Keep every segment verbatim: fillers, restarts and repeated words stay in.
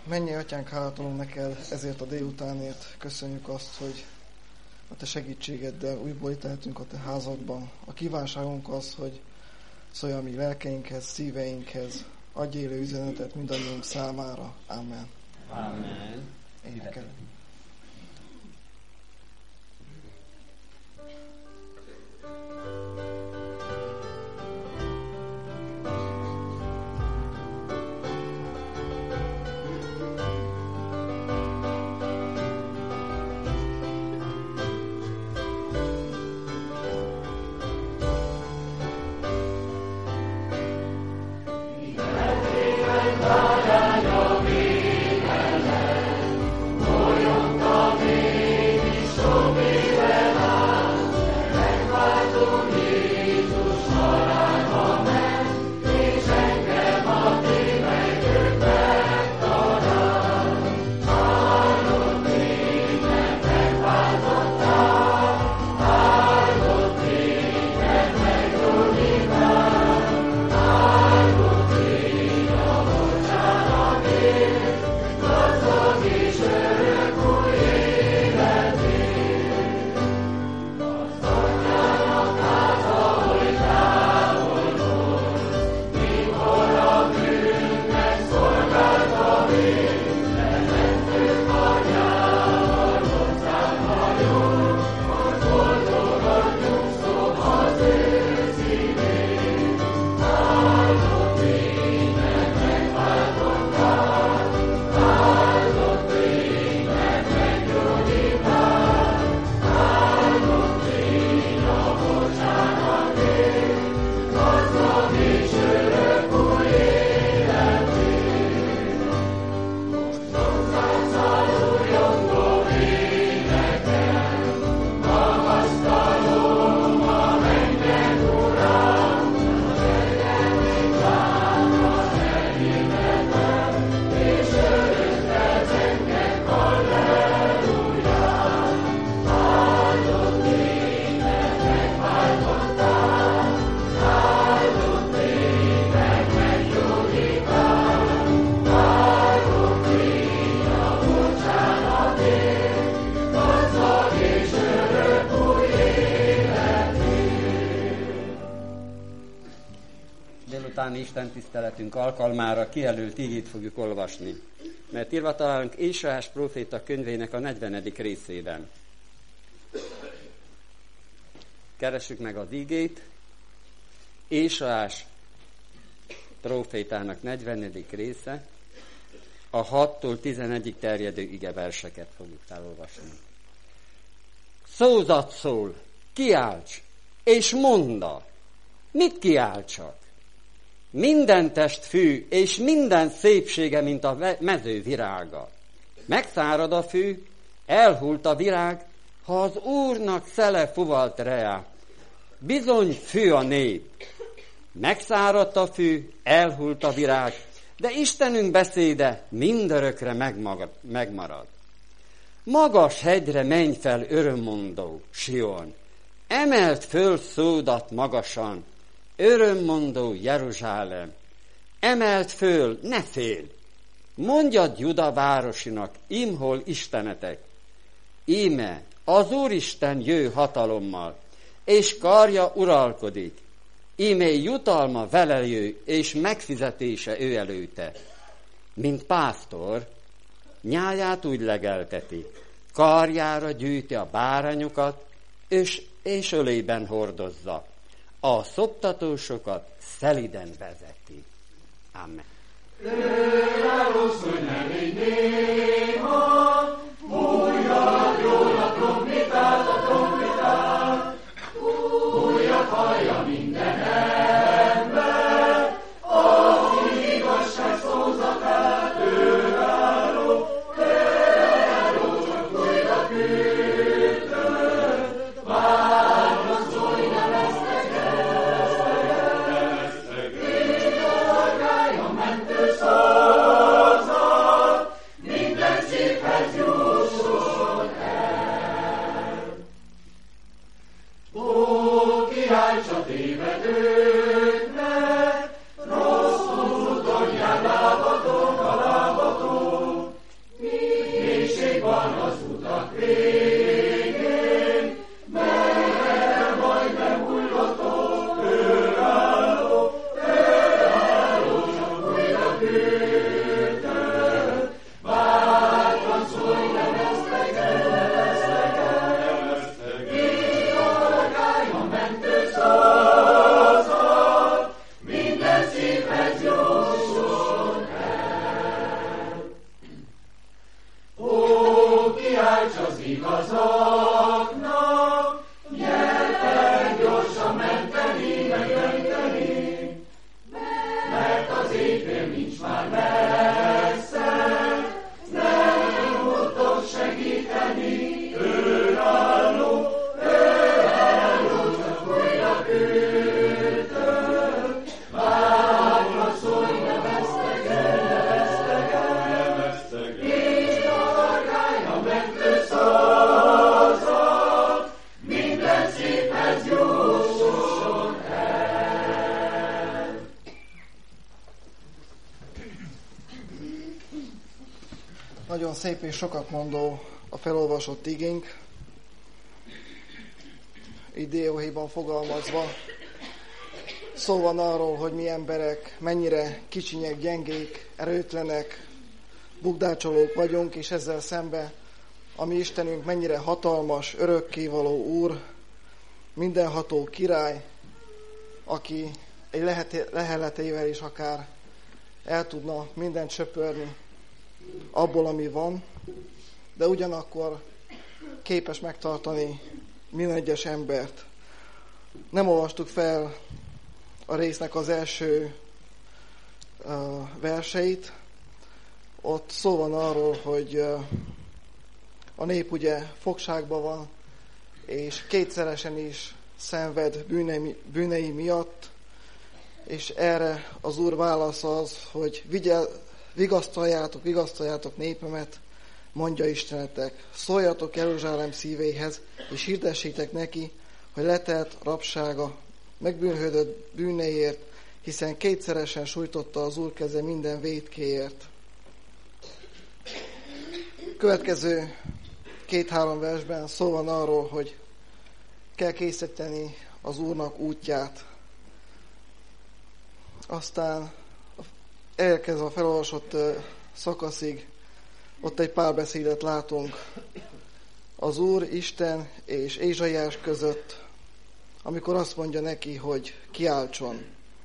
Mennyei Atyánk, hálát adunk neked ezért a délutánért. Köszönjük azt, hogy a te segítségeddel újból itt lehetünk a te házadban. A kívánságunk az, hogy szólj a mi lelkeinkhez, szíveinkhez, adj élő üzenetet mindannyiunk számára. Amen. Amen. Érjük el. Isten tiszteletünk alkalmára kijelölt igét fogjuk olvasni, mert írva találunk Ézsaiás próféta könyvének a negyvenedik részében. Keressük meg az igét. Ézsaiás prófétának negyvenedik része, a hattól tizenegyig terjedő igeverseket fogjuk elolvasni. Szózat szól, kiálts, és mondd, mit kiáltsak? Minden test fű, és minden szépsége, mint a mező virága. Megszárad a fű, elhult a virág, ha az Úrnak szele fuvalt reá. Bizony fű a nép. Megszáradt a fű, elhult a virág, de Istenünk beszéde mindörökre megmarad. Magas hegyre menj fel, örömmondó, Sion, emelt föl szódat magasan, örömmondó Jeruzsálem, emelt föl, ne félj, mondjad Juda városinak, imhol Istenetek. Íme, az Úristen jő hatalommal, és karja uralkodik. Íme jutalma vele jő, és megfizetése ő előtte. Mint pásztor, nyáját úgy legelteti, karjára gyűjti a bárányokat, és, és ölében hordozza. A szoptatósokat szeliden vezeti. Amen. Hallja minden ember, aki igazság szózatát ő álló, eláró csak újra küldött, várnak szólj, neveztek el, így a hargály a mentő szavazat, mi nincs már messze, nem tudok segíteni, ő álló, ő álló, csak újra küldök. Bátran szólj, ne vesztegel, ne vesztegel, és targálja meg közszavazat, minden széphez jusson el. Nagyon szép és sokat mondó a felolvasott igénk, így dióhéjban fogalmazva. Szó van arról, hogy mi emberek mennyire kicsinyek, gyengék, erőtlenek, bukdácsolók vagyunk, és ezzel szemben a mi Istenünk mennyire hatalmas, örökkévaló Úr, mindenható király, aki egy leheletével is akár el tudna mindent söpörni abból, ami van, de ugyanakkor képes megtartani minden egyes embert. Nem olvastuk fel a résznek az első uh, verseit. Ott szó van arról, hogy uh, a nép ugye fogságban van, és kétszeresen is szenved bűnei, bűnei miatt, és erre az Úr válasz az, hogy vigyel, vigasztaljátok, vigasztaljátok népemet, mondja Istenetek, szóljatok Jeruzsálem szívéhez, és hirdessétek neki, hogy letelt rabsága, megbűnhődött bűneiért, hiszen kétszeresen sújtotta az Úr keze minden vétkéért. Következő két-három versben szó van arról, hogy kell készíteni az Úrnak útját. Aztán elkezd a felolvasott szakaszig, ott egy párbeszédet látunk az Úr, Isten és Ézsaiás között, amikor azt mondja neki, hogy kiáltson.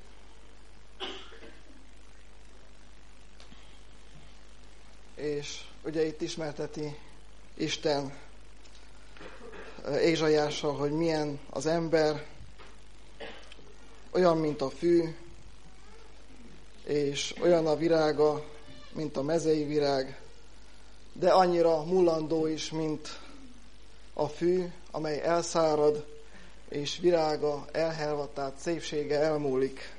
És ugye itt ismerteti Isten Ézsaiással, hogy milyen az ember, olyan, mint a fű, és olyan a virága, mint a mezei virág, de annyira mullandó is, mint a fű, amely elszárad, és virága elhelvad, tehát szépsége elmúlik.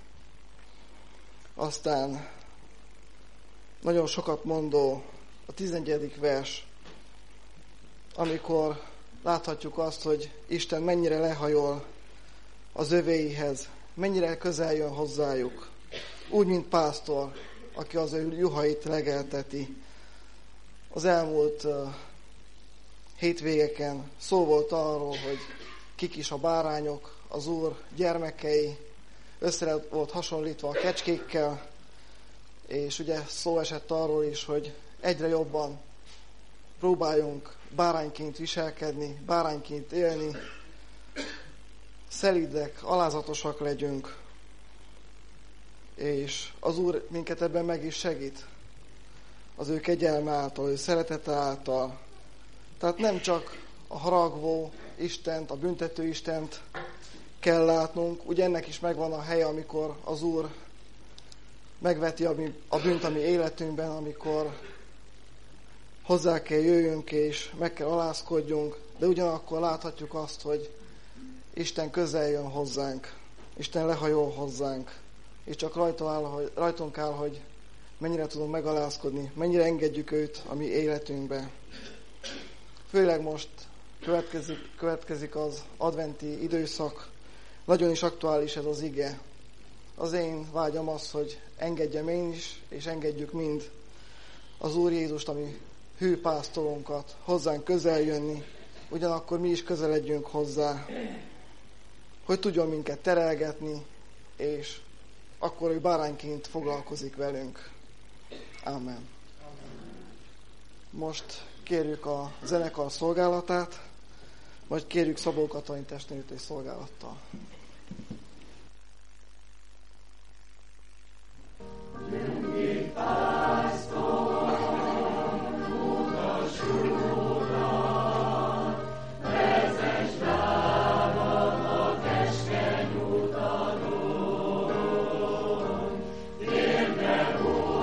Aztán nagyon sokat mondó a tizenegyedik vers, amikor láthatjuk azt, hogy Isten mennyire lehajol az övéihez, mennyire közel jön hozzájuk. Úgy, mint pásztor, aki az ő juhait legelteti. Az elmúlt uh, hétvégeken szó volt arról, hogy kik is a bárányok, az Úr gyermekei, össze volt hasonlítva a kecskékkel, és ugye szó esett arról is, hogy egyre jobban próbáljunk bárányként viselkedni, bárányként élni, szelídek, alázatosak legyünk, és az Úr minket ebben meg is segít, az ő kegyelme által, ő szeretete által. Tehát nem csak a haragvó Istent, a büntető Istent kell látnunk, ugye ennek is megvan a helye, amikor az Úr megveti a bűnt a mi életünkben, amikor hozzá kell jöjjünk és meg kell alázkodjunk, de ugyanakkor láthatjuk azt, hogy Isten közel jön hozzánk, Isten lehajol hozzánk, és csak rajta áll, hogy, rajtunk áll, hogy mennyire tudunk megalázkodni, mennyire engedjük őt a mi életünkbe. Főleg most következik, következik az adventi időszak, nagyon is aktuális ez az ige. Az én vágyam az, hogy engedjem én is, és engedjük mind az Úr Jézust, ami hű pásztorunkat, hozzánk közel jönni, ugyanakkor mi is közeledjünk hozzá, hogy tudjon minket terelgetni, és akkor ő bárányként foglalkozik velünk. Amen. Most kérjük a zenekar szolgálatát, vagy kérjük Szabó Katalin testvérét és szolgálattal. Térbe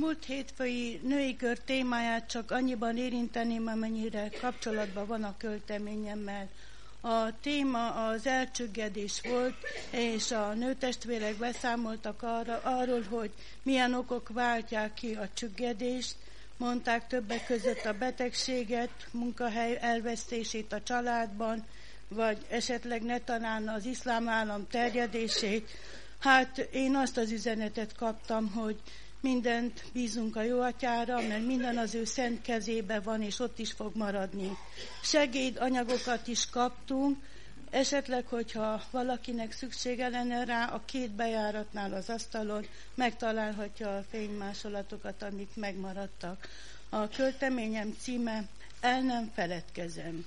múlt hétfői női kör témáját csak annyiban érinteném, amennyire kapcsolatban van a költeményemmel. A téma az elcsüggedés volt, és a nőtestvérek beszámoltak arra, arról, hogy milyen okok váltják ki a csüggedést. Mondták többek között a betegséget, munkahely elvesztését a családban, vagy esetleg netalán az iszlám állam terjedését. Hát én azt az üzenetet kaptam, hogy mindent bízunk a jó atyára, mert minden az ő szent kezébe van, és ott is fog maradni. Segédanyagokat is kaptunk, esetleg, hogyha valakinek szüksége lenne rá, a két bejáratnál az asztalon megtalálhatja a fénymásolatokat, amik megmaradtak. A költeményem címe El nem feledkezem.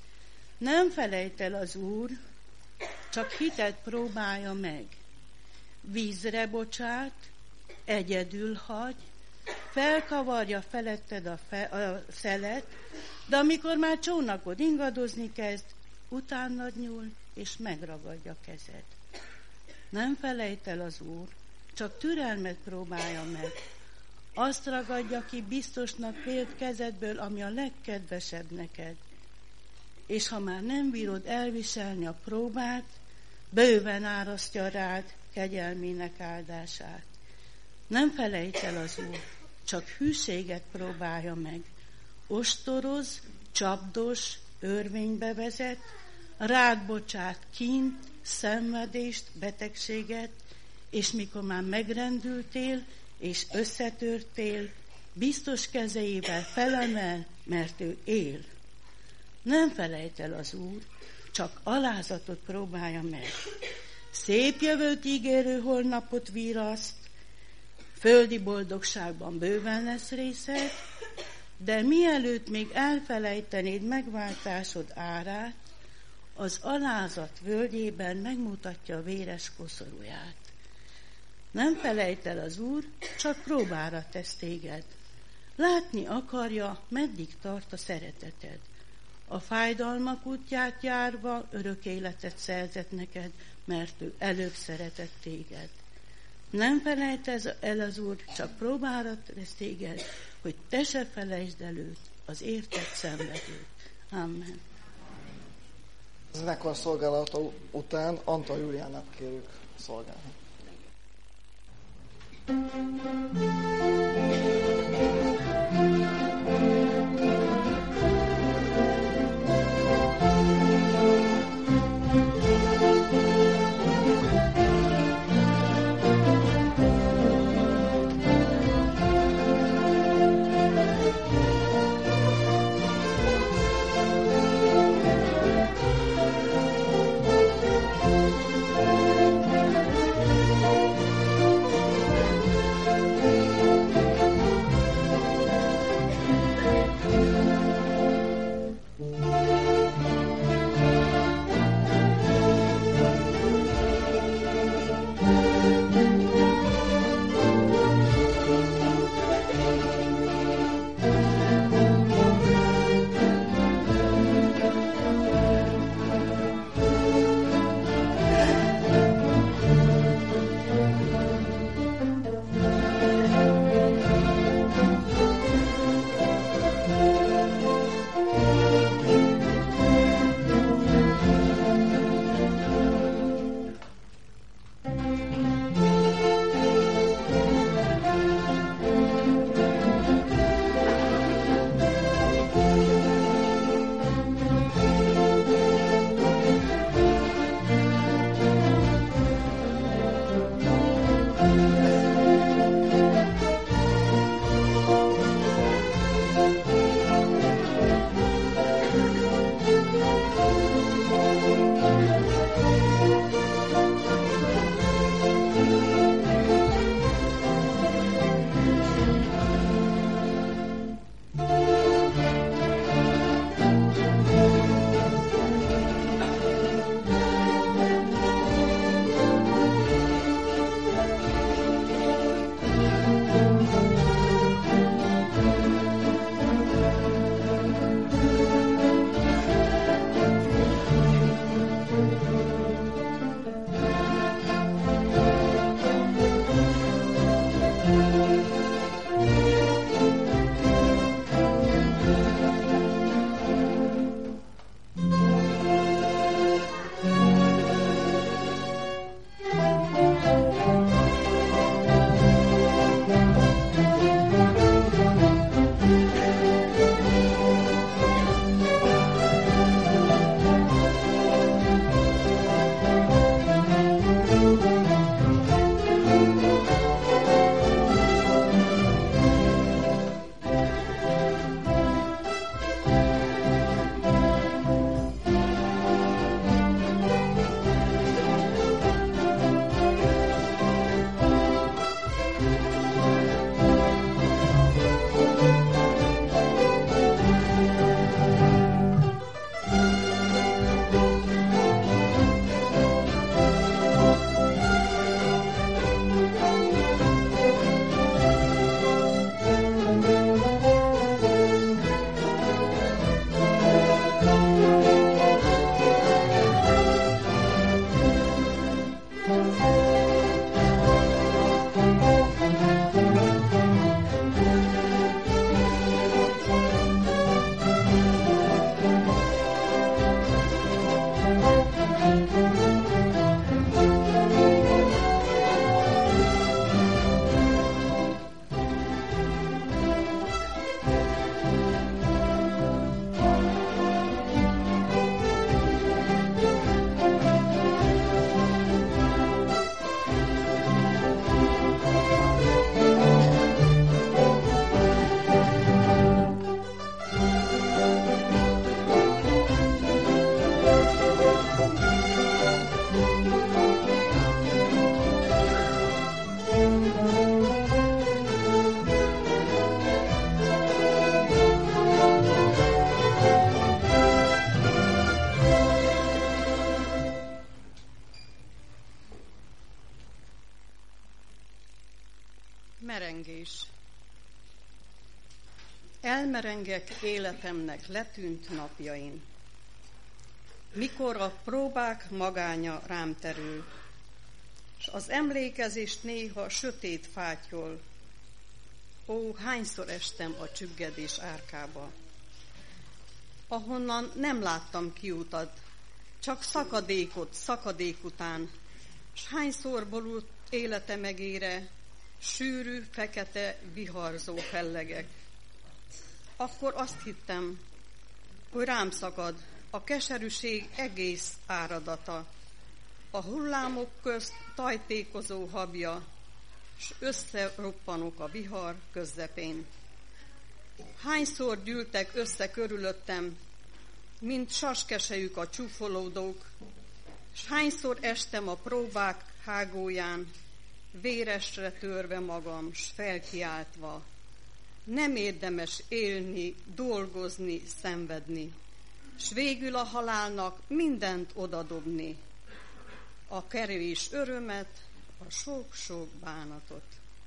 Nem felejt el az Úr, csak hitet próbálja meg. Vízre bocsát, egyedül hagy, felkavarja feletted a, fe, a szelet, de amikor már csónakod ingadozni kezd, utánad nyúl, és megragadja kezed. Nem felejt el az Úr, csak türelmet próbálja meg. Azt ragadja ki biztosnak vélt kezedből, ami a legkedvesebb neked. És ha már nem bírod elviselni a próbát, bőven árasztja rád kegyelmének áldását. Nem felejts el az Úr, csak hűséget próbálja meg. Ostoroz, csapdos, örvénybe vezet, rád bocsát kínt, szenvedést, betegséget, és mikor már megrendültél és összetörtél, biztos kezeivel felemel, mert ő él. Nem felejt el az Úr, csak alázatot próbálja meg. Szép jövőt ígérő holnapot viraszt, földi boldogságban bőven lesz részed, de mielőtt még elfelejtenéd megváltásod árát, az alázat völgyében megmutatja a véres koszorúját. Nem felejt el az Úr, csak próbára tesz téged. Látni akarja, meddig tart a szereteted. A fájdalmak útját járva örök életet szerzett neked, mert ő előbb szeretett téged. Nem felejt el az Úr, csak próbára tesz téged, hogy te se felejtsd előtt az érted szenvedőt. Amen. A zenekar szolgálata után Antal Júliánát kérjük szolgálni. Thank you. Emlékezés. Elmerengek életemnek letűnt napjain, mikor a próbák magánya rám terül, s az emlékezést néha sötét fátyol. Ó, hányszor estem a csüggedés árkába, ahonnan nem láttam kiutat, csak szakadékot szakadék után, s hányszor borult élete megére sűrű, fekete, viharzó fellegek. Akkor azt hittem, hogy rám szakad a keserűség egész áradata, a hullámok közt tajtékozó habja, s összeroppanok a vihar közepén. Hányszor gyűltek össze körülöttem, mint saskesejük a csúfolódók, s hányszor estem a próbák hágóján, véresre törve magam, s felkiáltva, nem érdemes élni, dolgozni, szenvedni, s végül a halálnak mindent odadobni, a kevés örömet, a sok-sok bánatot.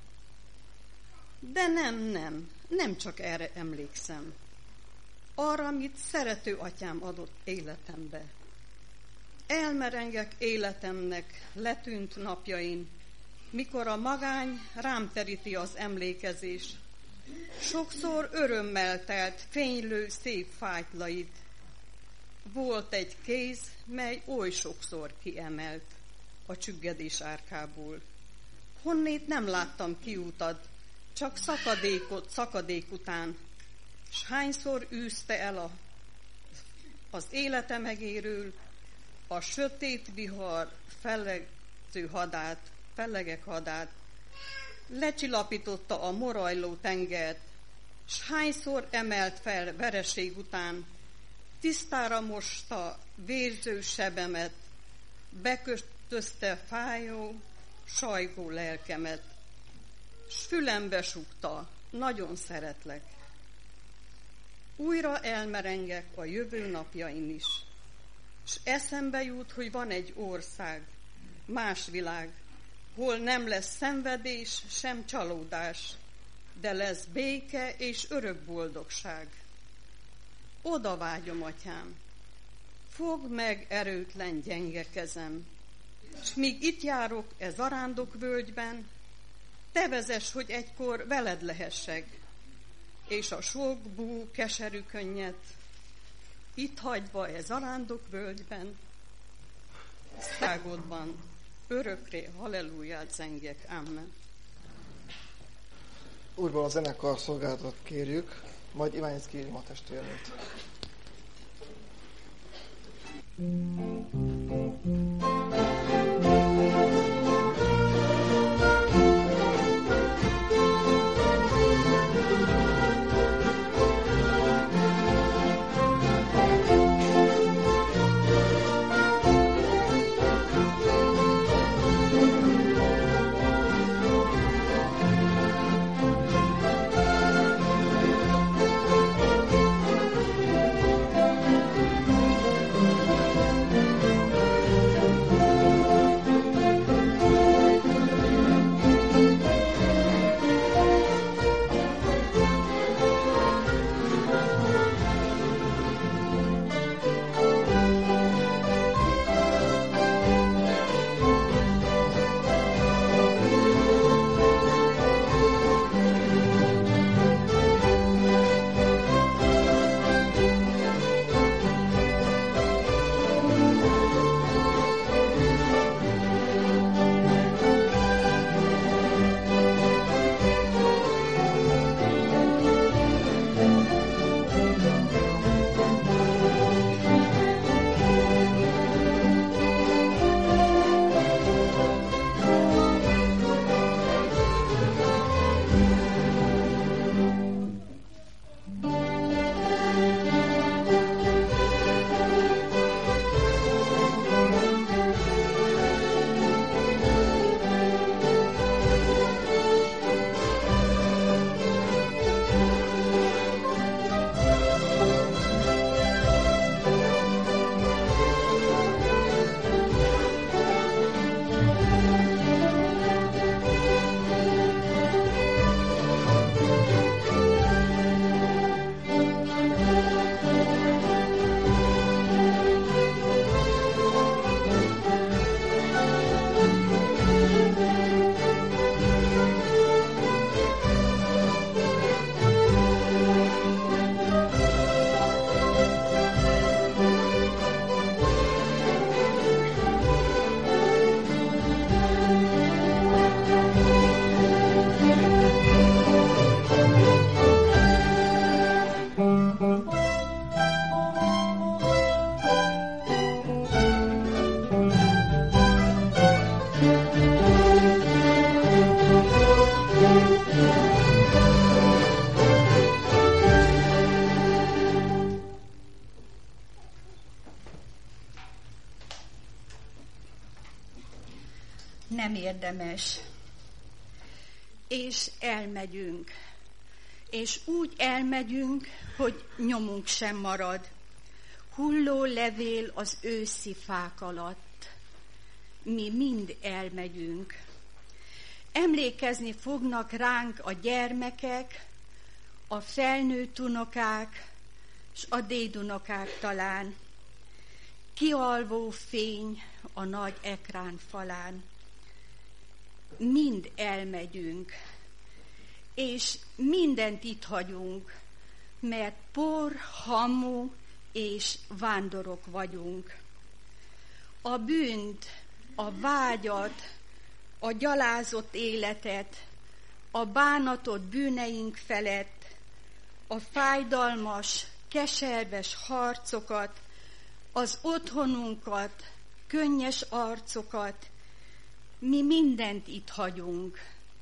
De nem, nem, nem csak erre emlékszem. Arra, amit szerető atyám adott életembe. Elmerengek életemnek letűnt napjain, mikor a magány rám teríti az emlékezés. Sokszor örömmel telt fénylő szép fájtlait. Volt egy kéz, mely oly sokszor kiemelt a csüggedés árkából. Honnét nem láttam kiutat, csak szakadékot szakadék után, s hányszor űzte el a, az élete megérül a sötét vihar fellegző hadát, fellegek hadát, lecsillapította a morajló tengert, s hányszor emelt fel vereség után, tisztára mosta vérző sebemet, bekötözte fájó, sajgó lelkemet, s fülembe súgta, nagyon szeretlek. Újra elmerengek a jövő napjain is, s eszembe jut, hogy van egy ország, más világ, hol nem lesz szenvedés, sem csalódás, de lesz béke és örök boldogság. Oda vágyom, atyám, fogd meg erőtlen gyenge kezem, s míg itt járok e zarándok völgyben, te vezess, hogy egykor veled lehessek, és a sok bú keserű könnyet itt hagyva e zarándok völgyben, szágodban örökre halleluját zengjek. Amen. Úrból a zenekar szolgálatot kérjük, majd Iványic kérjük a testvérnőt. Thank you. nem érdemes. És elmegyünk. És úgy elmegyünk, hogy nyomunk sem marad. Hulló levél az őszi fák alatt. Mi mind elmegyünk. Emlékezni fognak ránk a gyermekek, a felnőtt unokák, s a dédunokák talán. Kialvó fény a nagy ekrán falán. Mind elmegyünk, és mindent itt hagyunk, mert por, hamu és vándorok vagyunk. A bűnt, a vágyat, a gyalázott életet, a bánatot bűneink felett, a fájdalmas, keserves harcokat, az otthonunkat, könnyes arcokat, mi mindent itt hagyunk,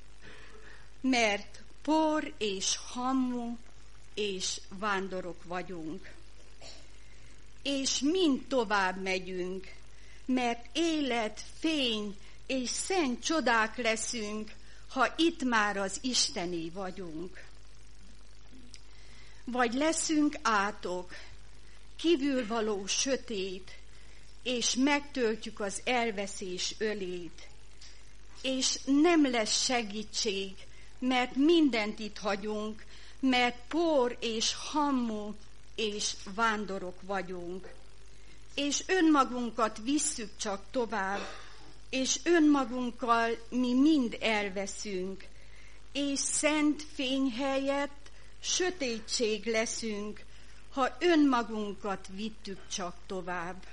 mert por és hamu és vándorok vagyunk. És mind tovább megyünk, mert élet, fény és szent csodák leszünk, ha itt már az Istené vagyunk. Vagy leszünk átok, kívülvaló sötét, és megtöltjük az elveszés ölét, és nem lesz segítség, mert mindent itt hagyunk, mert por és hamu és vándorok vagyunk. És önmagunkat visszük csak tovább, és önmagunkkal mi mind elveszünk, és szent fény helyett sötétség leszünk, ha önmagunkat vittük csak tovább.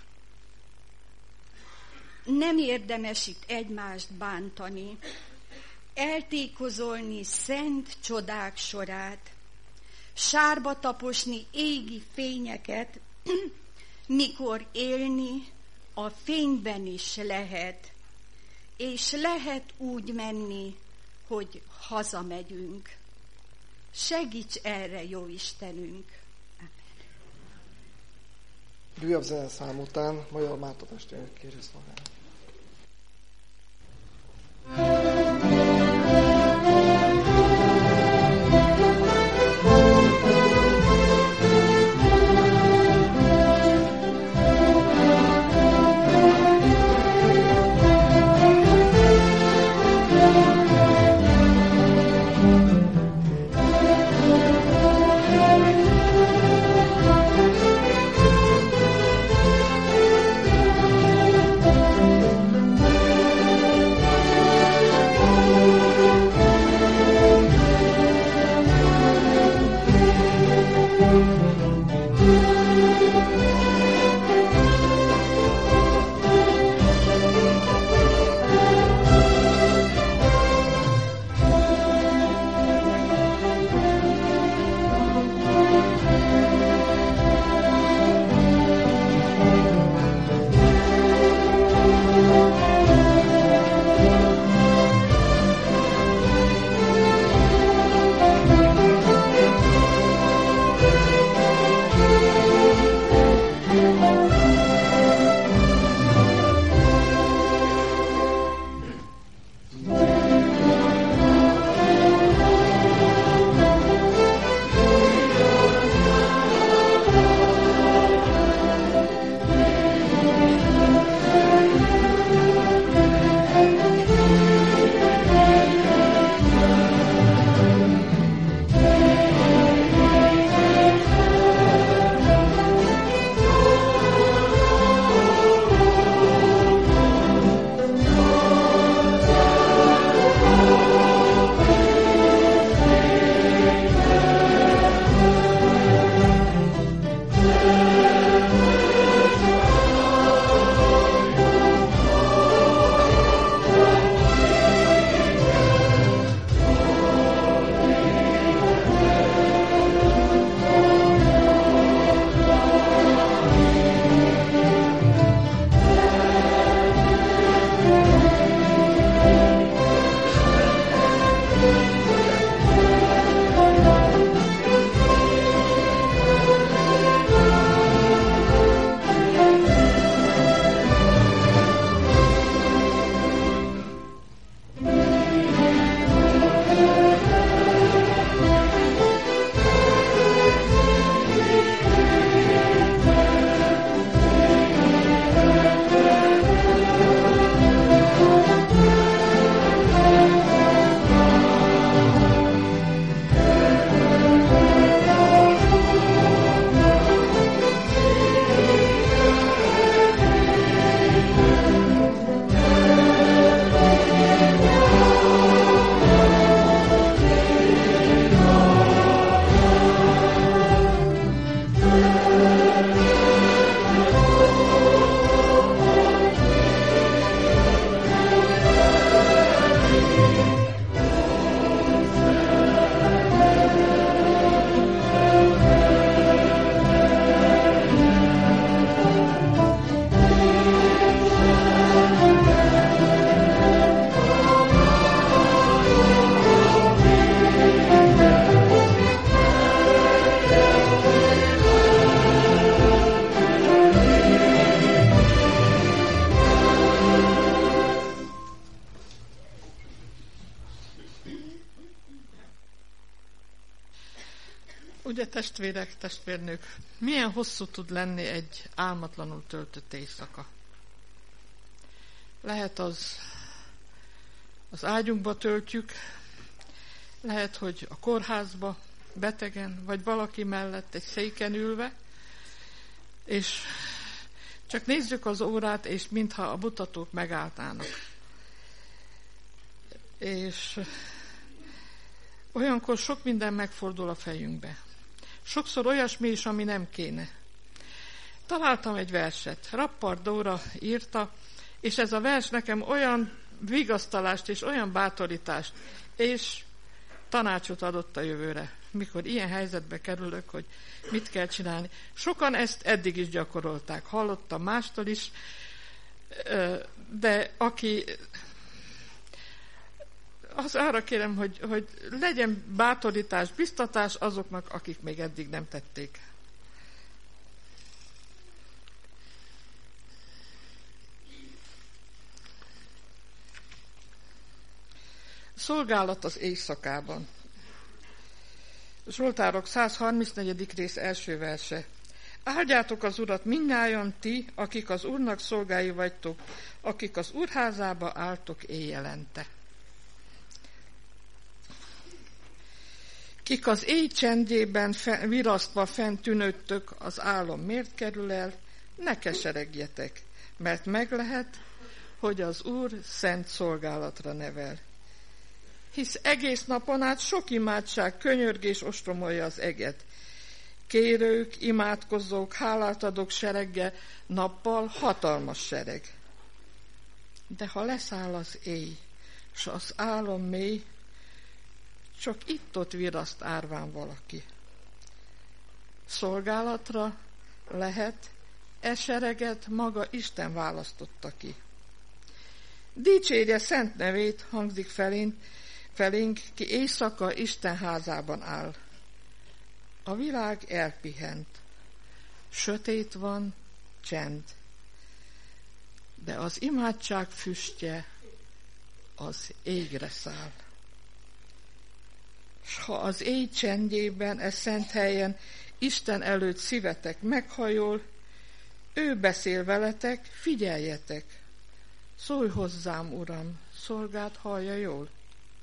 Nem érdemes itt egymást bántani, eltékozolni szent csodák sorát, sárba taposni égi fényeket, mikor élni a fényben is lehet, és lehet úgy menni, hogy hazamegyünk. Segíts erre, jó Istenünk! Újabb zeneszám után Magyar Márta testvérek kéri szolgálat. Thank you. testvérek, testvérnők, milyen hosszú tud lenni egy álmatlanul töltött éjszaka. Lehet az az ágyunkba töltjük, lehet, hogy a kórházba, betegen, vagy valaki mellett egy széken ülve, és csak nézzük az órát, és mintha a mutatók megállnának. És olyankor sok minden megfordul a fejünkbe. Sokszor olyasmi is, ami nem kéne. Találtam egy verset, Rappard Dóra írta, és ez a vers nekem olyan vigasztalást és olyan bátorítást, és tanácsot adott a jövőre, mikor ilyen helyzetbe kerülök, hogy mit kell csinálni. Sokan ezt eddig is gyakorolták, hallottam mástól is, de aki... Az arra kérem, hogy, hogy legyen bátorítás, biztatás azoknak, akik még eddig nem tették. Szolgálat az éjszakában. Zsoltárok százharmincnegyedik rész első verse. Áldjátok az Urat mindnyájan ti, akik az Úrnak szolgái vagytok, akik az Úrházába álltok éjjelente. Kik az éj csendjében fe, virasztva fent tűnődtök, az álom miért kerül el, ne keseregjetek, mert meg lehet, hogy az Úr szent szolgálatra nevel. Hisz egész napon át sok imádság, könyörgés ostromolja az eget. Kérők, imádkozók, hálát adók serege, nappal hatalmas sereg. De ha leszáll az éj, s az álom mély, csak itt-ott viraszt árván valaki. Szolgálatra lehet, e sereget maga Isten választotta ki. Dicsérje szent nevét, hangzik felénk, felénk, ki éjszaka Isten házában áll. A világ elpihent, sötét van, csend, de az imádság füstje az égre száll. S ha az éj csendjében, e szent helyen Isten előtt szívetek meghajol, ő beszél veletek, figyeljetek. Szólj hozzám, Uram, szolgád hallja jól.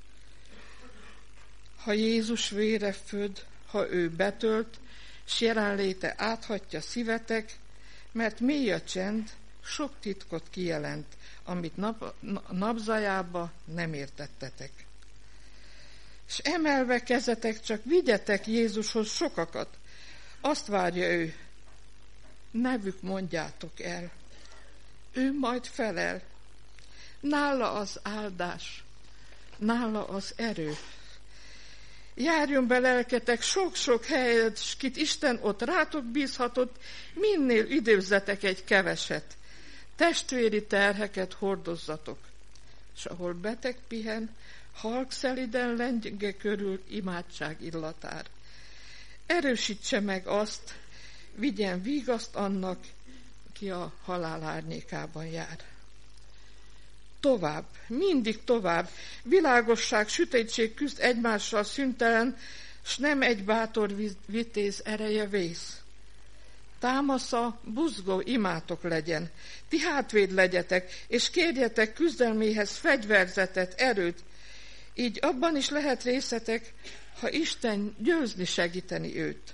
Ha Jézus vére föd, ha ő betölt, s jelenléte áthatja szívetek, mert mély a csend, sok titkot kijelent, amit nap, napzajába nem értettetek. S emelve kezetek, csak vigyetek Jézushoz sokakat. Azt várja ő, nevük mondjátok el. Ő majd felel. Nála az áldás, nála az erő. Járjon be lelketek sok-sok helyet, s kit Isten ott rátok bízhatott, minél időzzetek egy keveset. Testvéri terheket hordozzatok, s ahol beteg pihen, halk szeliden lenge körül imádság illatár. Erősítse meg azt, vigyen vígaszt annak, ki a halál árnyékában jár. Tovább, mindig tovább, világosság, sütétség küzd egymással szüntelen, s nem egy bátor vitéz ereje vész. Támasza, buzgó imátok legyen, ti hátvéd legyetek, és kérjetek küzdelméhez fegyverzetet, erőt, így abban is lehet részetek, ha Isten győzni segíteni őt.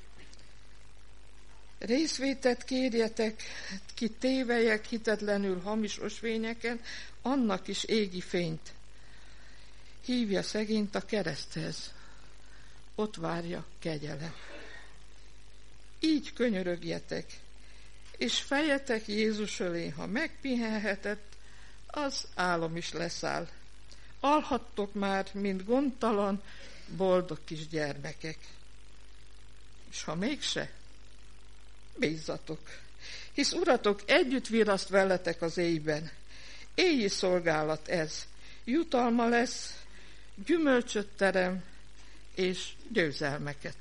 Részvétet kérjetek, ki tévelyek hitetlenül hamis ösvényeken, annak is égi fényt. Hívja szegényt a kereszthez, ott várja kegyelem. Így könyörögjetek, és fejetek Jézus ölé, ha megpihenhetett, az álom is leszáll. Alhattok már, mint gondtalan, boldog kis gyermekek. És ha mégse, bízzatok, hisz Uratok együtt viraszt veletek az éjben. Éjjel szolgálat ez, jutalma lesz, gyümölcsöt terem, és győzelmeket.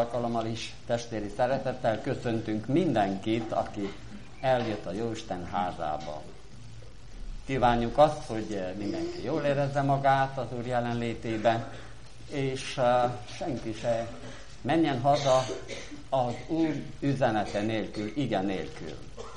alkalommal is testvéri szeretettel köszöntünk mindenkit, aki eljött a Jóisten házába. Kívánjuk azt, hogy mindenki jól érezze magát az Úr jelenlétében, és uh, senki se menjen haza az Úr üzenete nélkül, ige nélkül.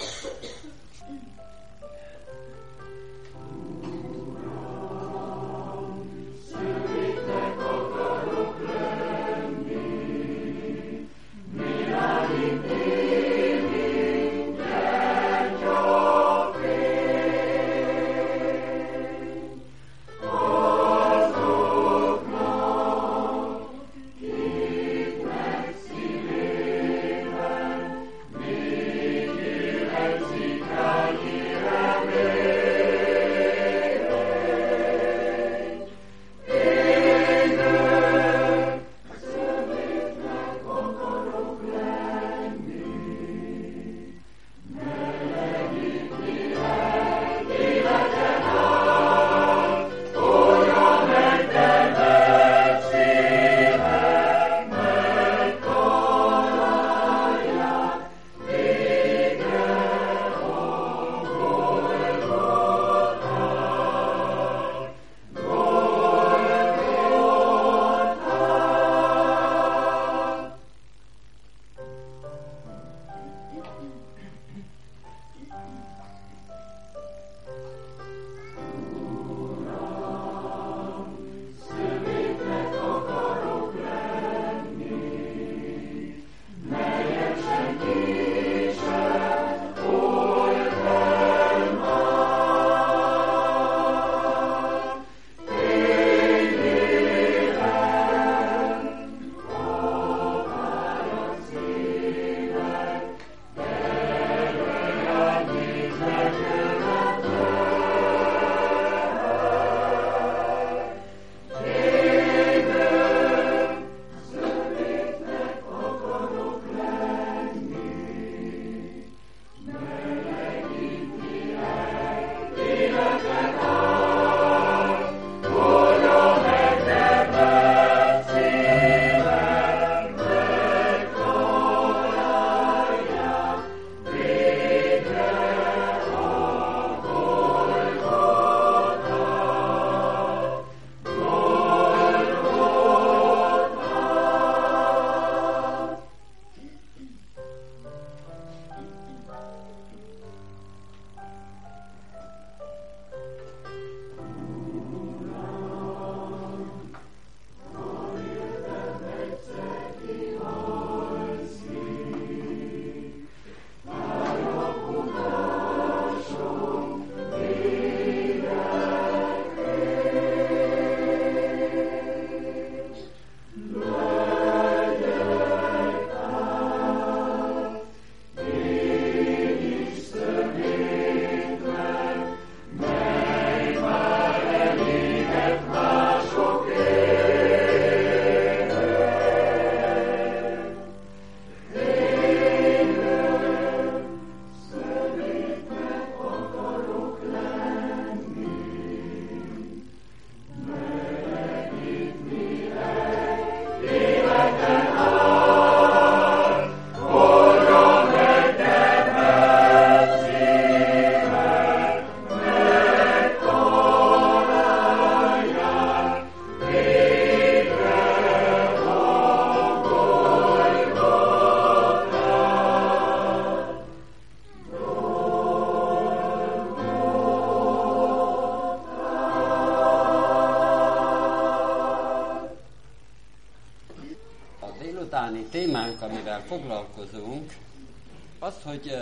Témánk, amivel foglalkozunk, az, hogy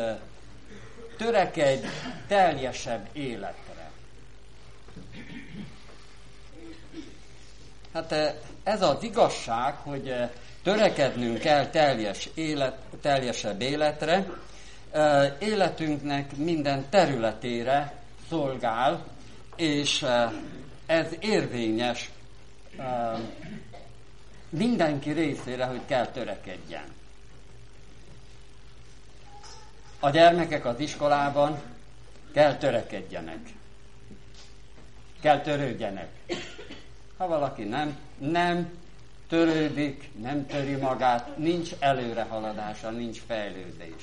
törekedj teljesebb életre. Hát ez az igazság, hogy törekednünk kell teljes élet, teljesebb életre, életünknek minden területére szolgál, és ez érvényes mindenki részére, hogy kell törekedjen. A gyermekek az iskolában kell törekedjenek. Kell törődjenek. Ha valaki nem, nem törődik, nem töri magát, nincs előrehaladása, nincs fejlődés.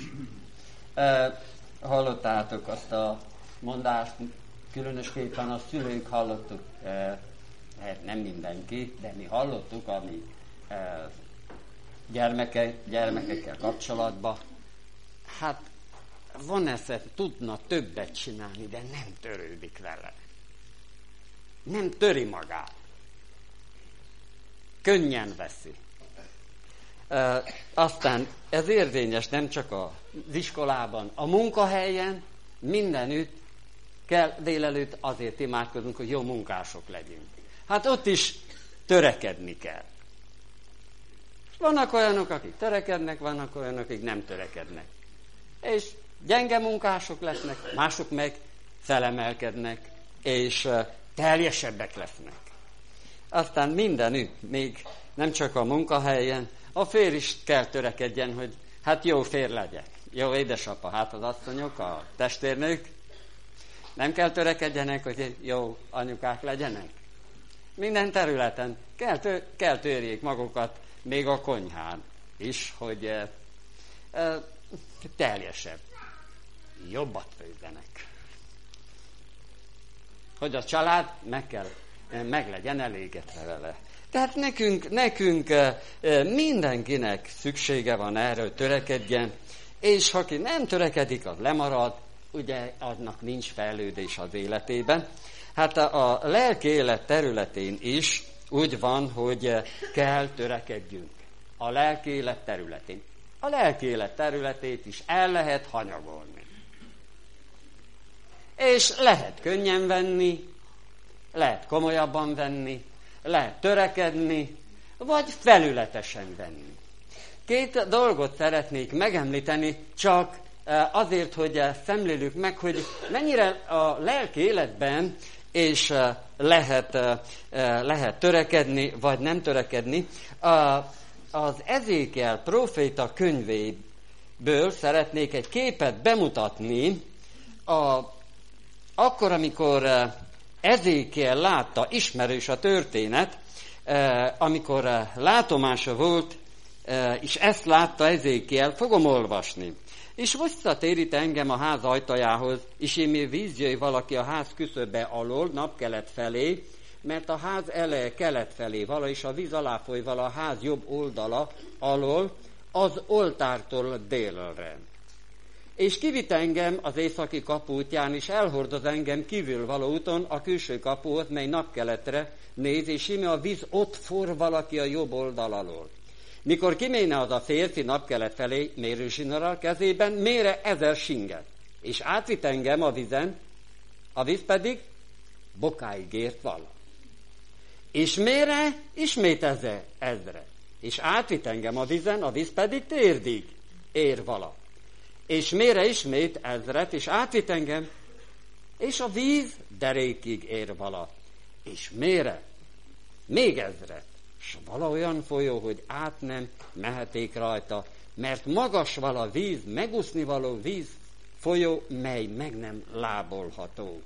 Hallottátok azt a mondást, különösképpen a szülők hallottuk, hát nem mindenki, de mi hallottuk, ami gyermeke, gyermekekkel kapcsolatban. Hát van esze, tudna többet csinálni, de nem törődik vele. Nem töri magát. Könnyen veszi. E, aztán ez érvényes nem csak az iskolában, a munkahelyen, mindenütt kell délelőtt azért imádkozunk, hogy jó munkások legyünk. Hát ott is törekedni kell. Vannak olyanok, akik törekednek, vannak olyanok, akik nem törekednek. És gyenge munkások lesznek, mások meg felemelkednek, és teljesebbek lesznek. Aztán mindenütt, még nem csak a munkahelyen, a férj is kell törekedjen, hogy hát jó férj legyen. Jó édesapa, hát az asszonyok, a testvérnők nem kell törekedjenek, hogy jó anyukák legyenek. Minden területen kell, tő, kell törjék magukat, még a konyhán is, hogy e, e, teljesebb, jobbat főzzenek. Hogy a család meg, kell, meg legyen elégedve vele. Tehát nekünk, nekünk mindenkinek szüksége van erre, hogy törekedjen, és ha ki nem törekedik, az lemarad, ugye annak nincs fejlődés az életében. Hát a, a lelki élet területén is úgy van, hogy kell törekedjünk. A lelki élet területén. A lelki élet területét is el lehet hanyagolni. És lehet könnyen venni, lehet komolyabban venni, lehet törekedni, vagy felületesen venni. Két dolgot szeretnék megemlíteni, csak azért, hogy szemléljük meg, hogy mennyire a lelki életben és lehet, lehet törekedni, vagy nem törekedni. Az Ezékiel próféta könyvéből szeretnék egy képet bemutatni. A, akkor, amikor Ezékiel látta, ismerős a történet, amikor látomása volt, és ezt látta Ezékiel, fogom olvasni. És visszatérít engem a ház ajtajához, és én még víz jöjj valaki a ház küszöbe alól, napkelet felé, mert a ház eleje kelet felé vala, és a víz alá foly vala a ház jobb oldala alól, az oltártól délre. És kivitt engem az északi kapu útján, és elhordoz engem kívül való úton a külső kapuhoz, mely napkeletre néz, és íme a víz ott for valaki a jobb oldal alól. Mikor kiméne az a férfi napkelet felé mérőzsinarral kezében, mére ezer singet. És átvitt engem a vízen, a víz pedig bokáig ért vala. És mére ismét ezer, ezre. És átvitt engem a vízen, a víz pedig térdig ér vala. És mére ismét ezret, és átvitt engem, és a víz derékig ér vala. És mére? Még ezret. S vala olyan folyó, hogy át nem meheték rajta, mert magas vala víz, megúszni való víz folyó, mely meg nem lábolható.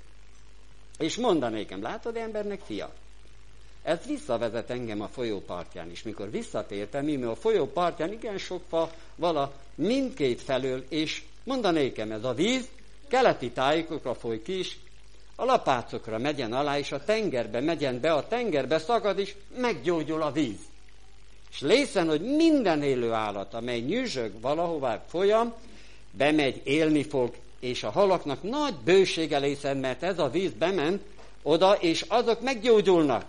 És mondanékem, látod embernek fia? Ez visszavezet engem a folyó partján is. Mikor visszatértem, íme a folyó partján igen sok fa vala mindkét felől, és mondanékem, ez a víz keleti tájékokra foly ki is, a lapácokra megyen alá, és a tengerbe megyen be, a tengerbe szakad, és meggyógyul a víz. És lészen, hogy minden élő állat, amely nyüzsög valahová folyam, bemegy, élni fog, és a halaknak nagy bősége lészen, mert ez a víz bement oda, és azok meggyógyulnak.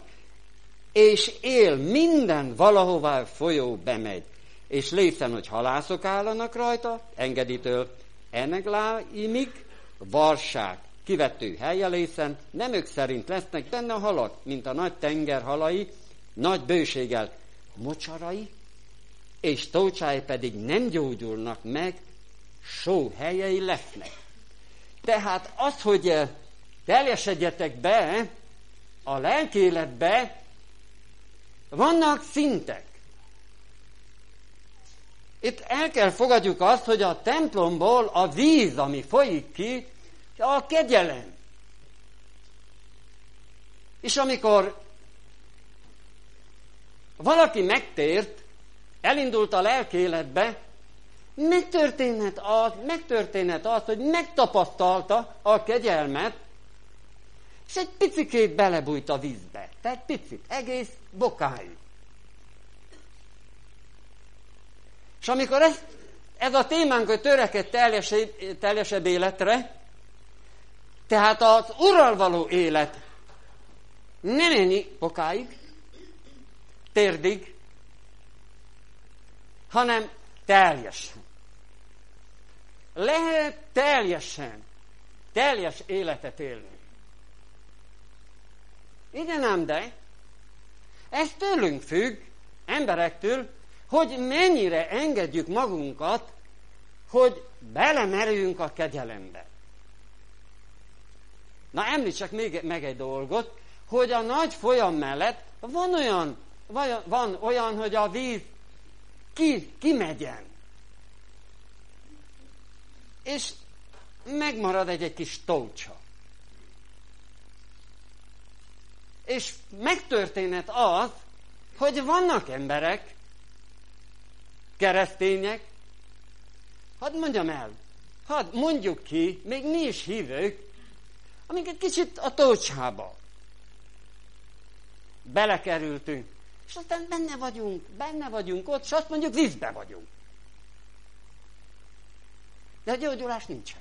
És él, minden valahová folyó bemegy. És lészen, hogy halászok állanak rajta, engeditől enegláimig, varság, kivető helye lészen, nemük szerint lesznek benne a halak, mint a nagy tenger halai, nagy bőséggel mocsarai, és tócsái pedig nem gyógyulnak meg, só helyei lesznek. Tehát az, hogy teljesedjetek be a lelkéletbe, vannak szintek. Itt el kell fogadjuk azt, hogy a templomból a víz, ami folyik ki, a kegyelem. És amikor valaki megtért, elindult a lelki életbe, megtörténhet az, megtörténhet az, hogy megtapasztalta a kegyelmet, és egy picikét belebújt a vízbe. Tehát picit, egész bokáig. És amikor ez, ez a témánk, hogy töreked teljesebb, teljesebb életre, tehát az Urral való élet nem ennyi bokáig, térdig, hanem teljesen. Lehet teljesen, teljes életet élni. Igen ám, de ez tőlünk függ, emberektől, hogy mennyire engedjük magunkat, hogy belemerüljünk a kegyelembe. Na, említsek még meg egy dolgot, hogy a nagy folyam mellett van olyan, van olyan, hogy a víz ki, kimegyen. És megmarad egy, egy kis tócsa. És megtörténhet az, hogy vannak emberek, keresztények, hadd mondjam el, hadd mondjuk ki, még mi is hívők, amik egy kicsit a tócsába belekerültünk, és aztán benne vagyunk, benne vagyunk ott, és azt mondjuk vízbe vagyunk. De a gyógyulás nincsen.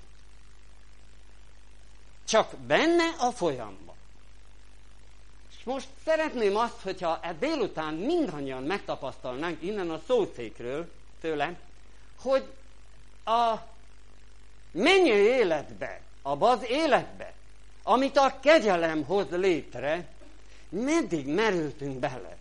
Csak benne a folyamban. És most szeretném azt, hogyha e délután mindannyian megtapasztalnánk innen a szószékről tőlem, hogy a mennyei életbe, abba az életbe, amit a kegyelem hoz létre, meddig merültünk bele.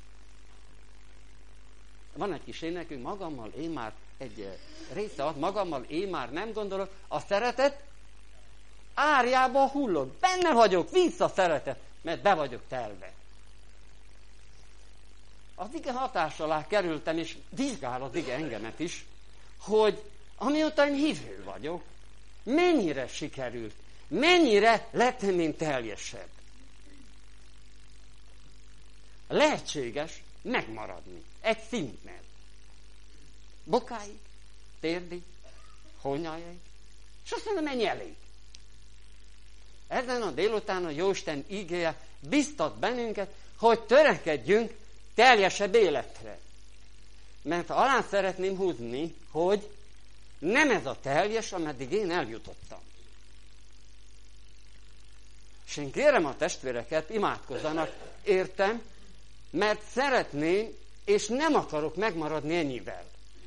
Van egy kis énekünk, magammal én már egy része az, magammal én már nem gondolok, a szeretet árjába hullok, benne vagyok, vissza szeretet, mert be vagyok telve. Az ige hatás alá kerültem, és vizsgál az ige engemet is, hogy amióta én hívő vagyok, mennyire sikerült, mennyire lettem én teljesebb. Lehetséges megmaradni egy szintnél. Bokáig, térdig, hónyaig, és azt mondom, ennyi elég. Ezen a délután a Jóisten ígéje biztat bennünket, hogy törekedjünk teljesebb életre. Mert alá szeretném húzni, hogy nem ez a teljes, ameddig én eljutottam. És én kérem a testvéreket, imádkozzanak, értem, mert szeretném, és nem akarok megmaradni ennyivel.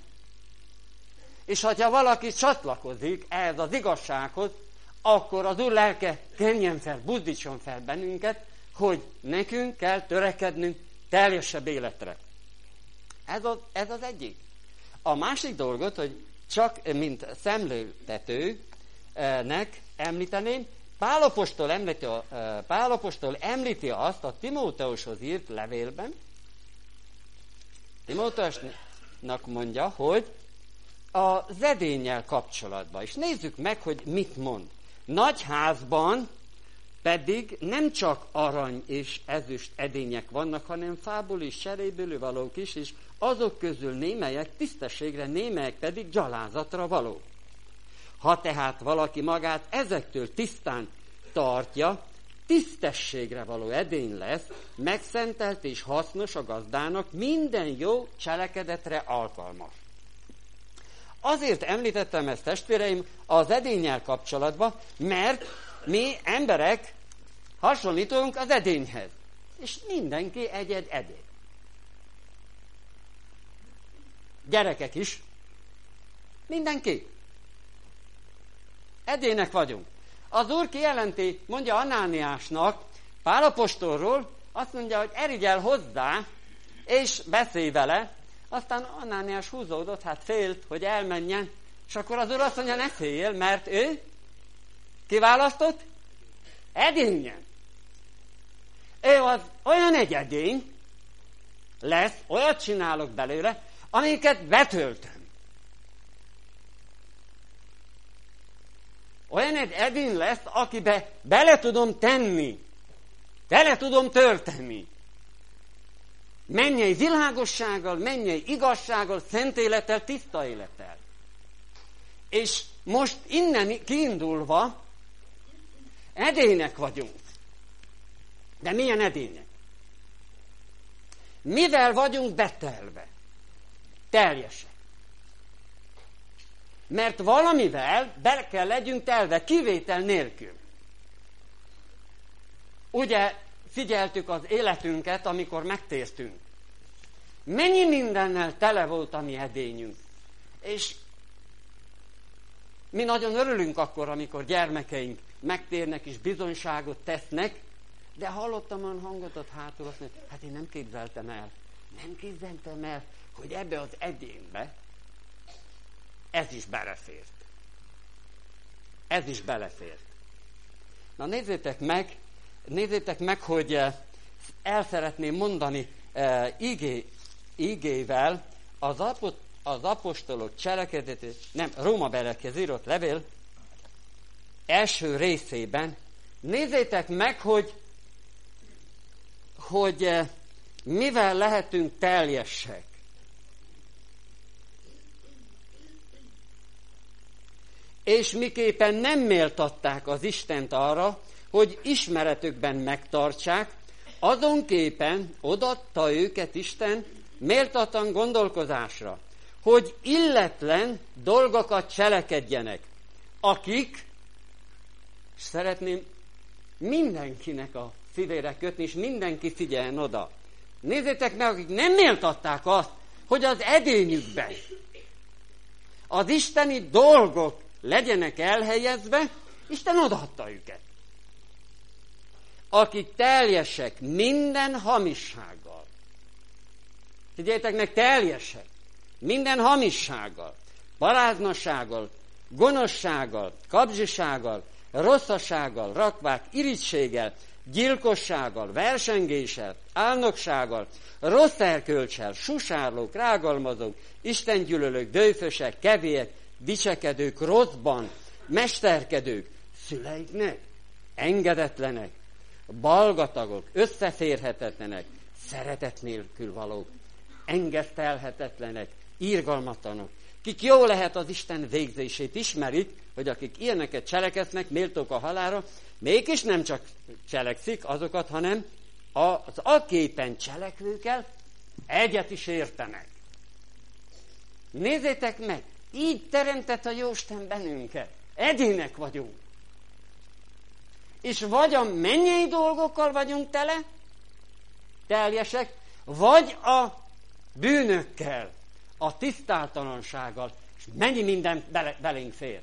És ha valaki csatlakozik ehhez az igazsághoz, akkor az Úr lelke kenjen fel, buzdítson fel bennünket, hogy nekünk kell törekednünk teljesebb életre. Ez az, ez az egyik. A másik dolgot, hogy csak mint szemléltetőnek említeném, Pál apostol említi, Pál apostol említi azt a Timóteushoz írt levélben. Timóteusnak mondja, hogy az edénnyel kapcsolatban. És nézzük meg, hogy mit mond. Nagy házban pedig nem csak arany és ezüst edények vannak, hanem fából és cseréből valók is, és azok közül némelyek tisztességre, némelyek pedig gyalázatra való. Ha tehát valaki magát ezektől tisztán tartja, tisztességre való edény lesz, megszentelt és hasznos a gazdának, minden jó cselekedetre alkalmas. Azért említettem ezt, testvéreim, az edénnyel kapcsolatban, mert mi emberek hasonlítunk az edényhez. És mindenki egy-egy edény. Gyerekek is. Mindenki. Edények vagyunk. Az Úr kijelenti, mondja Anániásnak, Pál apostolról, azt mondja, hogy erigyel hozzá, és beszélj vele. Aztán Anániás húzódott, hát félt, hogy elmenjen, és akkor az Úr azt mondja, ne féljél, mert ő kiválasztott edényen. Ő az olyan egy edény lesz, olyat csinálok belőle, amiket betöltöm. Olyan egy edény lesz, akibe bele tudom tenni, bele tudom tölteni. mennyei világossággal, mennyei igazsággal, szent élettel, tiszta élettel. És most innen kiindulva edények vagyunk. De milyen edények? Mivel vagyunk betelve? Teljesek. Mert valamivel be kell legyünk telve, kivétel nélkül. Ugye figyeltük az életünket, amikor megtértünk. Mennyi mindennel tele volt a mi edényünk. És mi nagyon örülünk akkor, amikor gyermekeink megtérnek és bizonyságot tesznek, de hallottam olyan hangot ott hátul, azt mondja, hát én nem képzeltem el, nem képzeltem el, hogy ebbe az edénybe ez is belefért. Ez is belefért. Na nézzétek meg, nézzétek meg, hogy el szeretném mondani igé, igével az, apot, az apostolok cselekedetét, nem, Róma belekhez írott levél első részében. Nézzétek meg, hogy, hogy mivel lehetünk teljesek. És miképpen nem méltatták az Istent arra, hogy ismeretükben megtartsák, azonképpen odaadta őket Isten méltatlan gondolkozásra, hogy illetlen dolgokat cselekedjenek, akik, és szeretném mindenkinek a szívére kötni, és mindenki figyeljen oda. Nézzétek meg, akik nem méltatták azt, hogy az edényükben az isteni dolgok legyenek elhelyezve, Isten odaadta őket. Akik teljesek minden hamissággal. Figyeljétek meg, teljesek minden hamissággal, paráznasággal, gonoszsággal, kapzsisággal, rosszasággal, rakvák, irigységgel, gyilkossággal, versengéssel, álnoksággal, rossz erkölcsel, susárlók, rágalmazók, istengyűlölők, dőfösek, kevélyek, dicsekedők, rosszban, mesterkedők, szüleiknek, engedetlenek, balgatagok, összeférhetetlenek, szeretet nélkül valók, engesztelhetetlenek, irgalmatlanok, kik jó lehet az Isten végzését ismerik, hogy akik ilyeneket cselekednek, méltók a halálra, mégis nem csak cselekszik azokat, hanem az aképpen cselekvőkkel egyet is értenek. Nézzétek meg, így teremtett a Jóisten bennünket. Egyének vagyunk. És vagy a mennyei dolgokkal vagyunk tele, teljesek, vagy a bűnökkel, a tisztáltalansággal, és mennyi minden bele, belénk fér.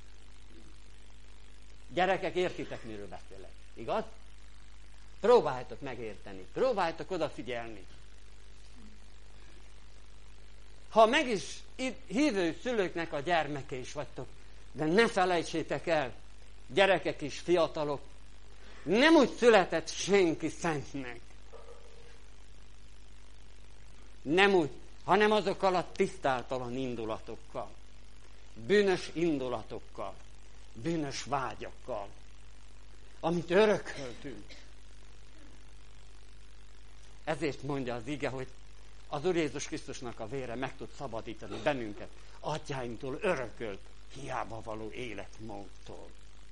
Gyerekek, értitek, miről beszélek, igaz? Próbáljátok megérteni, próbáljátok odafigyelni. Ha meg is hívő szülőknek a gyermeke is vagytok, de ne felejtsétek el, gyerekek is, fiatalok, nem úgy született senki szentnek. Nem úgy, hanem azokkal a tisztáltalan indulatokkal, bűnös indulatokkal, bűnös vágyakkal, amit örököltünk. Ezért mondja az ige, hogy az Úr Jézus Krisztusnak a vére meg tud szabadítani bennünket atyáinktól örökölt, hiába való életmódtól.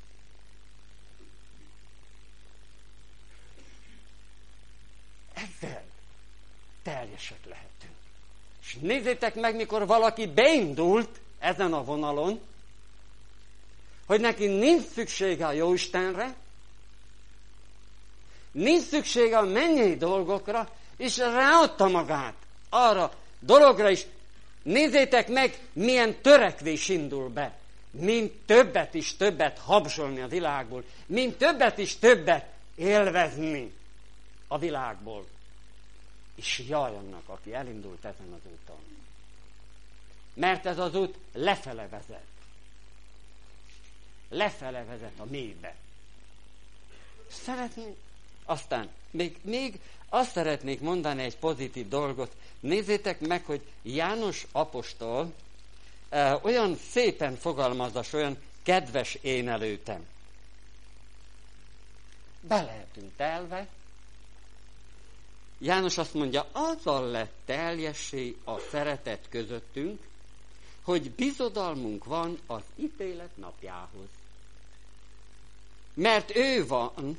Ezzel teljesek lehetünk. És nézzétek meg, mikor valaki beindult ezen a vonalon, hogy neki nincs szüksége a Jóistenre, nincs szüksége a mennyei dolgokra, és ráadta magát arra dologra is. Nézzétek meg, milyen törekvés indul be. Mint többet is többet habzsolni a világból. Mint többet is többet élvezni a világból. És jaj annak, aki elindult ezen az úton. Mert ez az út lefele vezet. Lefele vezet a mélybe. Szeretnénk, aztán még, még azt szeretnék mondani egy pozitív dolgot. Nézzétek meg, hogy János apostol eh, olyan szépen fogalmazza, olyan kedves énelőtem. Be lehetünk telve, János azt mondja, azzal lett teljessé a szeretet közöttünk, hogy bizodalmunk van az ítélet napjához. Mert ő van,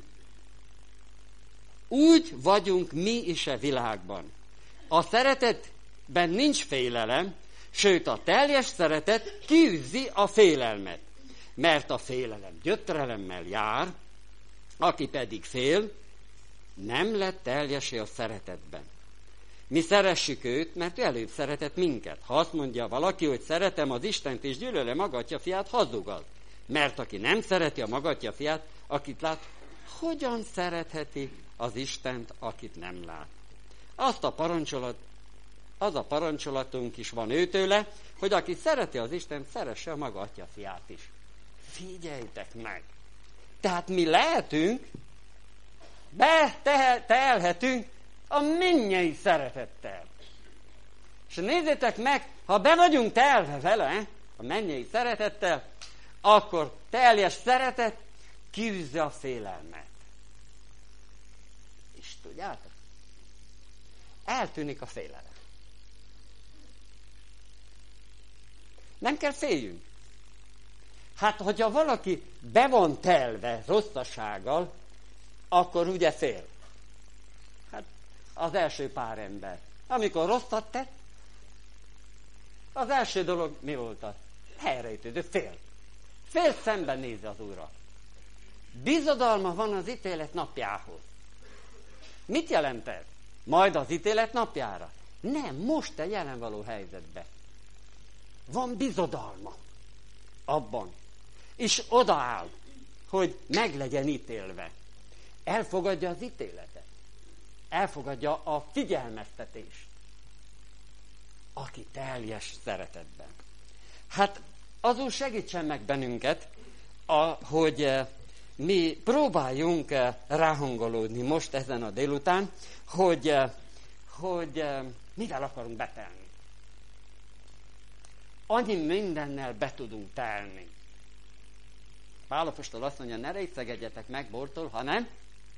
úgy vagyunk mi is a világban. A szeretetben nincs félelem, sőt a teljes szeretet kiűzi a félelmet. Mert a félelem gyötrelemmel jár, aki pedig fél, nem lett teljessé a szeretetben. Mi szeressük őt, mert ő előbb szeretett minket. Ha azt mondja valaki, hogy szeretem az Istent és gyűlölöm magatja fiát, hazug az. Mert aki nem szereti a magatja fiát, akit lát, hogyan szeretheti az Istent, akit nem lát? Azt a parancsolat, az a parancsolatunk is van őtőle, hogy aki szereti az Istent, szeresse a maga atya fiát is. Figyeljtek meg! Tehát mi lehetünk, betelhetünk a mennyei szeretettel. És nézzétek meg, ha be vagyunk telve vele, a mennyei szeretettel, akkor teljes szeretet kiűzze a félelmet. És tudjátok? Eltűnik a félelem. Nem kell féljünk. Hát, hogyha valaki be van telve rosszasággal, akkor ugye fél. Hát az első pár ember. Amikor rosszat tett, az első dolog mi volt az? Helyreütődő, fél. Fél szemben nézi az Úrra. Bizodalma van az ítélet napjához. Mit jelent ez? Majd az ítélet napjára? Nem, most a jelen való helyzetben. Van bizodalma abban. És odaáll, hogy meg legyen ítélve. Elfogadja az ítéletet. Elfogadja a figyelmeztetést. Aki teljes szeretetben. Hát az Úr segítsen meg bennünket, a, hogy mi próbáljunk ráhangolódni most ezen a délután, hogy, hogy mivel akarunk betelni. Annyi mindennel be tudunk telni. Pál apostol azt mondja, ne részegedjetek meg bortól, hanem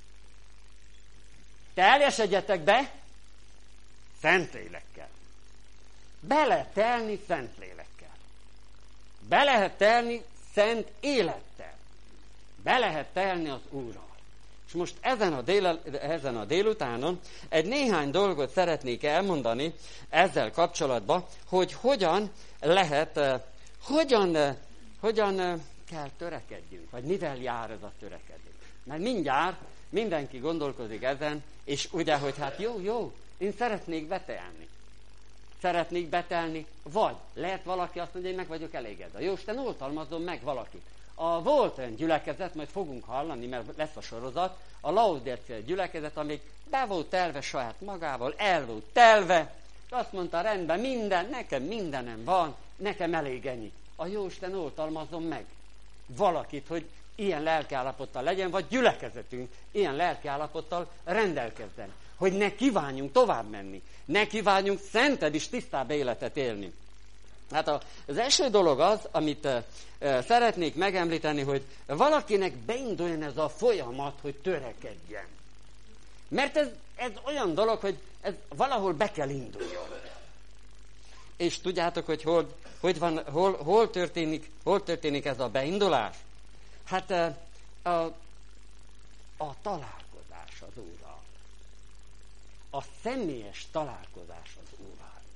teljesedjetek be Szentlélekkel. Be lehet telni Szentlélekkel. Be lehet telni szent élettel. Be lehet telni az Úrral. És most ezen a, dél, ezen a délutánon egy néhány dolgot szeretnék elmondani ezzel kapcsolatban, hogy hogyan lehet, hogyan, hogyan kell törekedjünk, vagy mivel jár ez a törekedés. Mert mindjárt mindenki gondolkozik ezen, és ugye, hogy hát jó, jó, én szeretnék betelni. Szeretnék betelni, vagy lehet valaki azt mondja, én meg vagyok elégedve. Jó, Isten oltalmazzon meg valakit. A volt olyan gyülekezet, majd fogunk hallani, mert lesz a sorozat, a Laodicea gyülekezet, amíg be volt telve saját magával, el volt telve, és azt mondta, rendben, minden, nekem mindenem van, nekem elég ennyi. A Jóisten oltalmazzon meg valakit, hogy ilyen lelkiállapottal legyen, vagy gyülekezetünk ilyen lelkiállapottal rendelkezzen. Hogy ne kívánjunk tovább menni, ne kívánjunk szented és tisztább életet élni. Hát az első dolog az, amit uh, uh, szeretnék megemlíteni, hogy valakinek beinduljon ez a folyamat, hogy törekedjen. Mert ez, ez olyan dolog, hogy ez valahol be kell induljon. És tudjátok, hogy hol, hogy van, hol, hol, történik, hol történik ez a beindulás? Hát uh, a, a találkozás az Úrral. A személyes találkozás az Úrral.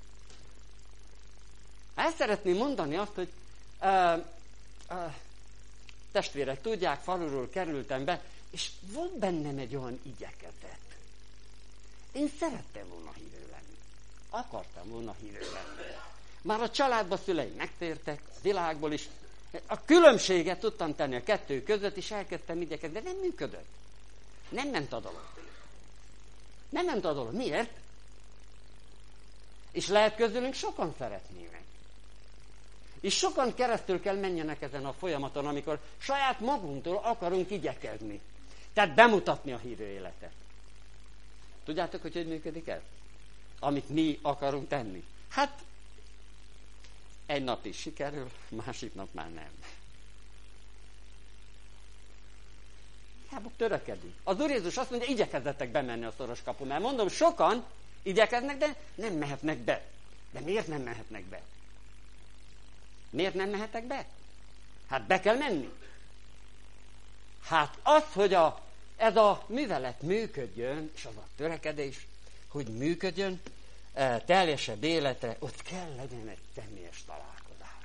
El szeretném mondani azt, hogy uh, uh, testvérek, tudják, faluról kerültem be, és volt bennem egy olyan igyekezet. Én szerettem volna hívő lenni. Akartam volna hívő lenni. Már a családban szüleim megtértek, a világból is. A különbséget tudtam tenni a kettő között, és elkezdtem igyekezni, de nem működött. Nem ment a dolog. Nem ment a dolog. Miért? És lehet közülünk sokan szeretnének. És sokan keresztül kell menjenek ezen a folyamaton, amikor saját magunktól akarunk igyekezni. Tehát bemutatni a hívő életet. Tudjátok, hogy hogy működik ez? Amit mi akarunk tenni. Hát, egy nap is sikerül, másik nap már nem. hiába törekedünk. Az Úr Jézus azt mondja, igyekezzetek bemenni a szoros kapun. Mert mondom, sokan igyekeznek, de nem mehetnek be. De miért nem mehetnek be? Miért nem mehetek be? Hát be kell menni. Hát az, hogy a, ez a művelet működjön, és az a törekedés, hogy működjön, e, teljesebb életre, ott kell legyen egy személyes találkozás.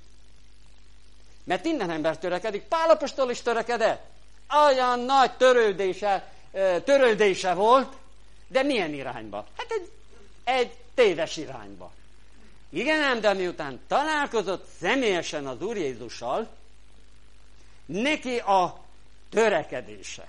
Mert minden ember törekedik, Pál apostol is törekedett. Olyan nagy törődése, e, törődése volt, de milyen irányba? Hát egy, egy téves irányba. Igen ám, de miután találkozott személyesen az Úr Jézussal, neki a törekedése,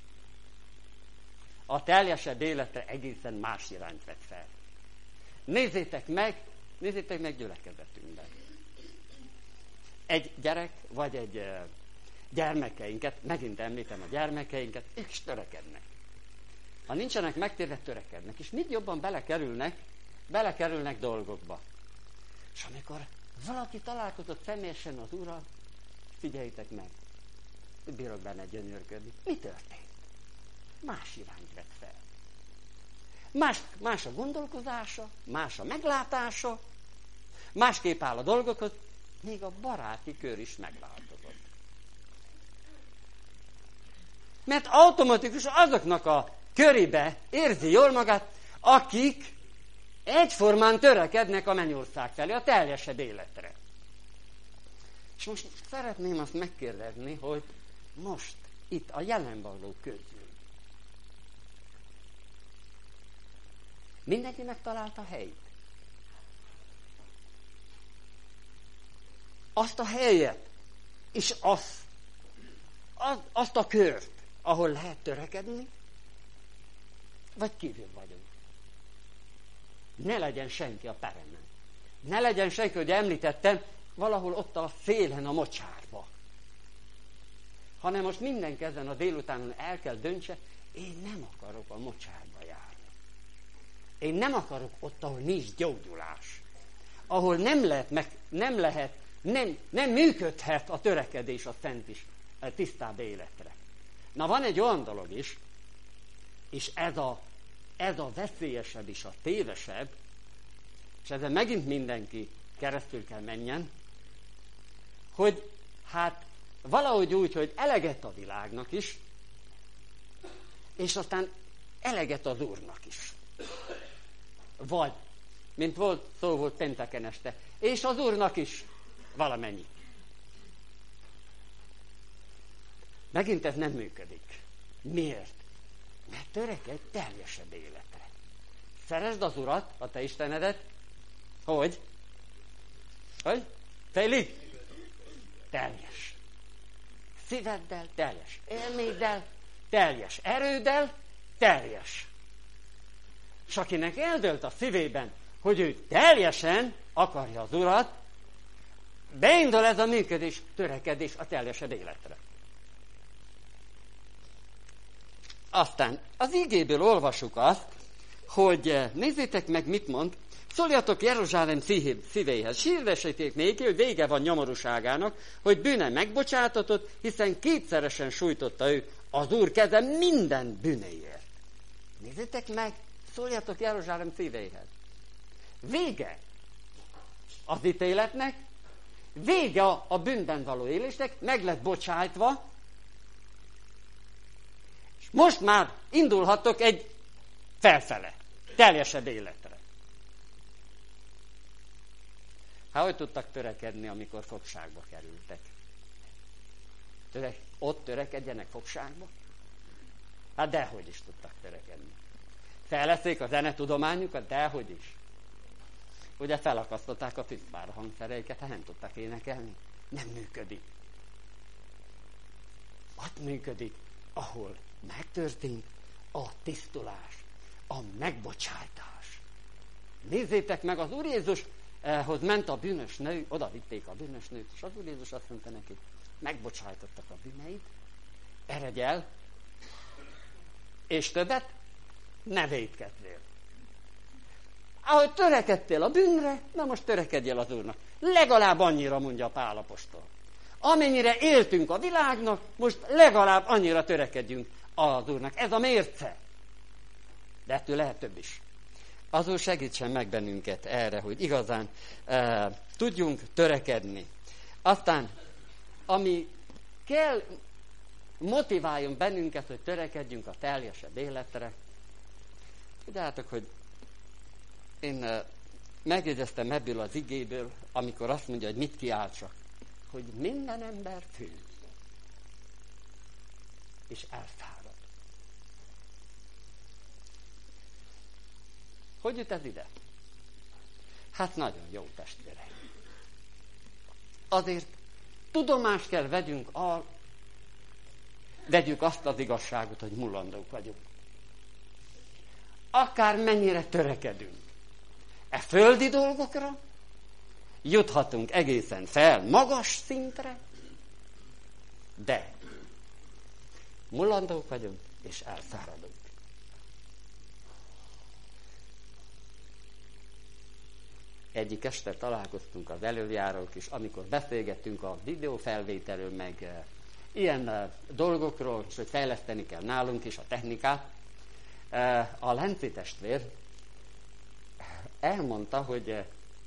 a teljesebb életre egészen más irányt vett fel. Nézzétek meg, nézzétek meg gyülekezetünkben. Egy gyerek, vagy egy gyermekeinket, megint említem a gyermekeinket, ők is törekednek. Ha nincsenek megtérve, törekednek. És mit jobban belekerülnek, belekerülnek dolgokba. És amikor valaki találkozott személyesen az Úrral, figyeljétek meg, bírok benne gyönyörködni. Mi történt? Más irányt vett fel. Más, más a gondolkozása, más a meglátása, másképp áll a dolgokhoz, még a baráti kör is megváltozott. Mert automatikus azoknak a körébe érzi jól magát, akik egyformán törekednek a mennyország felé, a teljesebb életre. És most szeretném azt megkérdezni, hogy most, itt a jelen való közül, mindenki megtalálta a helyét. Azt a helyet, és azt, az, azt a kört, ahol lehet törekedni, vagy kívül vagyunk. Ne legyen senki a peremen. Ne legyen senki, hogy említettem, valahol ott a szélen, a mocsárba. Hanem most mindenki ezen a délutánon el kell döntse, én nem akarok a mocsárba járni. Én nem akarok ott, ahol nincs gyógyulás. Ahol nem lehet, meg, nem, lehet nem, nem működhet a törekedés a szent is, a tisztább életre. Na van egy olyan dolog is, és ez a, ez a veszélyesebb is, a tévesebb, és ezen megint mindenki keresztül kell menjen, hogy hát valahogy úgy, hogy eleget a világnak is, és aztán eleget az Úrnak is. Vagy, mint volt, szó volt pénteken este, és az Úrnak is valamennyi. Megint ez nem működik. Miért? Mert törekedj teljesebb életre. Szeresd az Urat, a te Istenedet, hogy? Hogy? Félig? Teljes. Szíveddel teljes. Élméddel teljes. Erőddel teljes. És akinek eldölt a szívében, hogy ő teljesen akarja az Urat, beindul ez a működés, törekedés a teljesebb életre. Aztán az igéből olvasjuk azt, hogy nézzétek meg, mit mond, szóljatok Jeruzsálem szívéhez, sírvesíték néki, hogy vége van nyomorúságának, hogy bűne megbocsátatott, hiszen kétszeresen sújtotta ő az Úr keze minden bűnéért. Nézzétek meg, szóljatok Jeruzsálem szívéhez. Vége az ítéletnek, vége a, a bűnben való élésnek, meg lett bocsájtva, és most már indulhattok egy felfele, teljesebb életre. Hát hogy tudtak törekedni, amikor fogságba kerültek? Törek, ott törekedjenek fogságba? Hát dehogy is tudtak törekedni. Fejleszték a zenetudományukat, dehogy is. Ugye felakasztották a tüzsvár hangszereiket, hát nem tudtak énekelni. Nem működik. Ott működik, ahol megtörtént a tisztulás, a megbocsájtás. Nézzétek meg, az Úr Jézushoz ment a bűnös nő, oda vitték a bűnös nőt, és az Úr Jézus azt mondta neki, megbocsájtottak a bűneid, eredj el, és többet ne vétkezzél. Ahogy törekedtél a bűnre, na most törekedjél az Úrnak. Legalább annyira, mondja a Pál apostol. Amennyire éltünk a világnak, most legalább annyira törekedjünk az Úrnak. Ez a mérce. De ettől lehet több is. Az Úr segítsen meg bennünket erre, hogy igazán e, tudjunk törekedni. Aztán, ami kell, motiváljon bennünket, hogy törekedjünk a teljesebb életre. Tudjátok, hogy én e, megjegyeztem ebből az igéből, amikor azt mondja, hogy mit kiáltsak, hogy minden ember fő, és elfárad. Hogy jut ez ide? Hát nagyon jó, testvéreim. Azért tudomást kell vegyünk, a, vegyük azt az igazságot, hogy mulandók vagyunk. Akár mennyire törekedünk e földi dolgokra, juthatunk egészen fel magas szintre, de mulandók vagyunk és elfáradunk. Egyik este találkoztunk az előjárók is, amikor beszélgettünk a videófelvételről, meg e, ilyen e, dolgokról, és hogy fejleszteni kell nálunk is a technikát. E, a Lenci testvér elmondta, hogy e,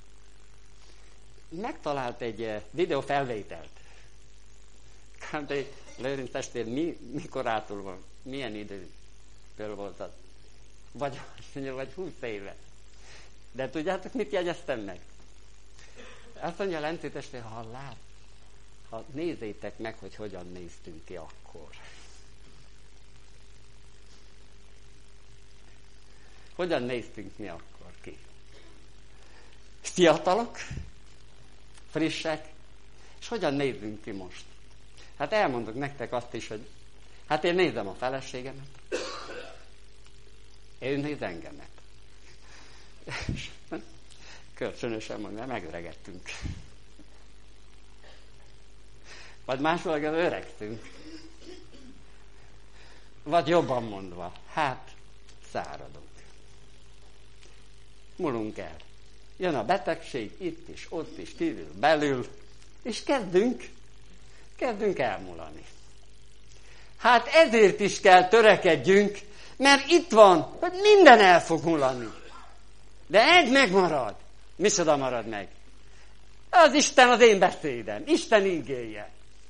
megtalált egy e, videófelvételt. De Lőrinc testvér, mi, mikorától van? Milyen időből volt az? Vagy, vagy húsz éve. De tudjátok, mit jegyeztem meg? Azt mondja Lenci testvér, ha lát, ha nézzétek meg, hogy hogyan néztünk ki akkor. Hogyan néztünk mi akkor ki? Fiatalok, frissek, és hogyan nézzünk ki most? Hát elmondok nektek azt is, hogy hát én nézem a feleségemet, ő néz engemet. Kölcsönösen mondom, megöregettünk. Vagy máshol öregszünk. Vagy jobban mondva, hát száradunk. Mulunk el. Jön a betegség itt is, ott is, kívül, belül, és kezdünk, kezdünk elmulani. Hát ezért is kell törekedjünk, mert itt van, hogy minden el fog mulani. De egy megmarad. Micsoda marad meg? Az Isten az én beszédem, Isten ígéje.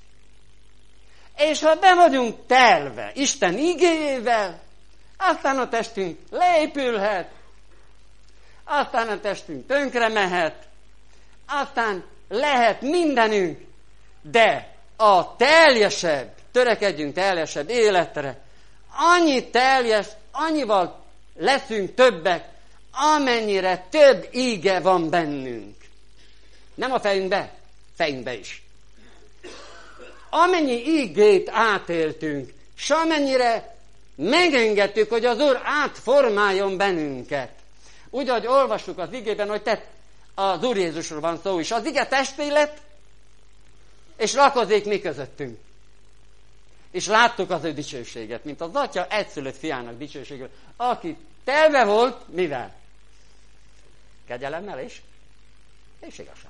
És ha be vagyunk telve Isten ígéjével, aztán a testünk leépülhet, aztán a testünk tönkre mehet, aztán lehet mindenünk, de a teljesebb, törekedjünk teljesebb életre, annyi teljes, annyival leszünk többek, amennyire több íge van bennünk. Nem a fejünkbe, fejünkbe is. Amennyi ígét átéltünk, s amennyire megengedtük, hogy az Úr átformáljon bennünket. Úgy, ahogy olvassuk az igében, hogy te, az Úr Jézusról van szó is. Az ige testé lett, és lakozik mi közöttünk. És láttuk az ő dicsőséget, mint az Atya egyszülött fiának dicsőséget, aki telve volt, mivel? Kegyelemmel és, és igazsággal.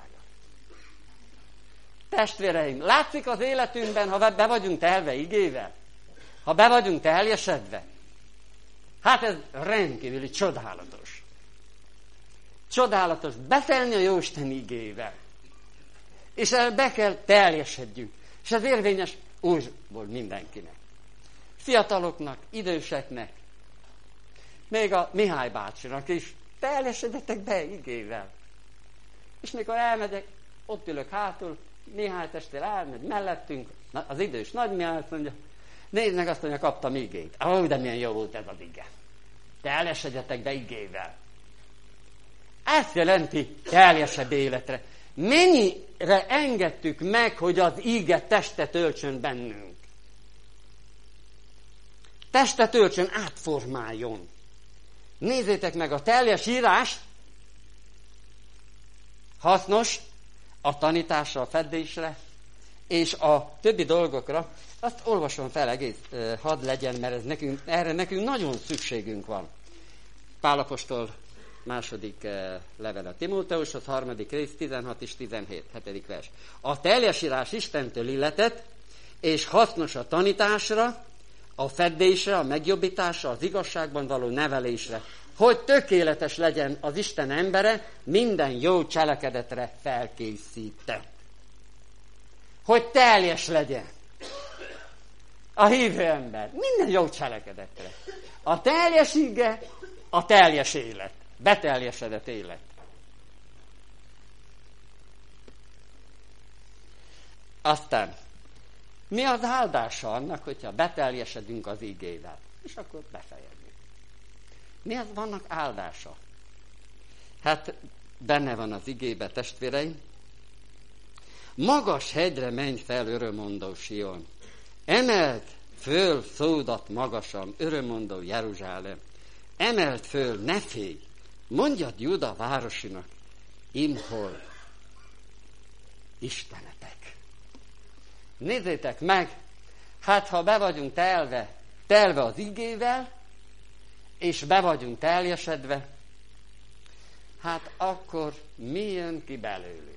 Testvéreim, látszik az életünkben, ha be vagyunk telve igével, ha be vagyunk teljesedve. Hát ez rendkívüli csodálatos. Csodálatos beszélni a Jóisten igével. És be kell teljesedjünk. És ez érvényes újból mindenkinek. Fiataloknak, időseknek, még a Mihály bácsinak is. Teljesedetek be igével. És mikor elmegyek, ott ülök hátul, Mihály testvér elmegy mellettünk, az idős nagy Mihály azt mondja, nézd meg, azt mondja, kaptam igét. Ó, de milyen jó volt ez az ige. Teljesedjetek be igével. Ezt jelenti teljesebb életre. Mennyire engedtük meg, hogy az ige testet öltsön bennünk. Testet öltsön, átformáljon. Nézzétek meg a teljes írást, hasznos a tanításra, a fedésre, és a többi dolgokra. Azt olvasom fel egész, hadd legyen, mert ez nekünk, erre nekünk nagyon szükségünk van. Pál apostol második eh, level a Timóteushoz, harmadik rész, tizenhat és tizenhét, hetedik vers. A teljes írás Istentől illetett, és hasznos a tanításra, a feddésre, a megjobbításra, az igazságban való nevelésre, hogy tökéletes legyen az Isten embere, minden jó cselekedetre felkészített. Hogy teljes legyen a hívő ember, minden jó cselekedetre. A teljes ige, a teljes élet, beteljesedett élet. Aztán, mi az áldása annak, hogyha beteljesedünk az igével? És akkor befejezzük. Mi az vannak áldása? Hát benne van az igébe, testvéreim. Magas hegyre menj fel, örömmondó Sion. Emeld föl szódat magasan, örömmondó Jeruzsálem. Emeld föl, ne félj, mondjad Júda városinak, imhol Istenetek. Nézzétek meg, hát ha be vagyunk telve, telve az igével, és be vagyunk teljesedve, hát akkor mi jön ki belőlünk?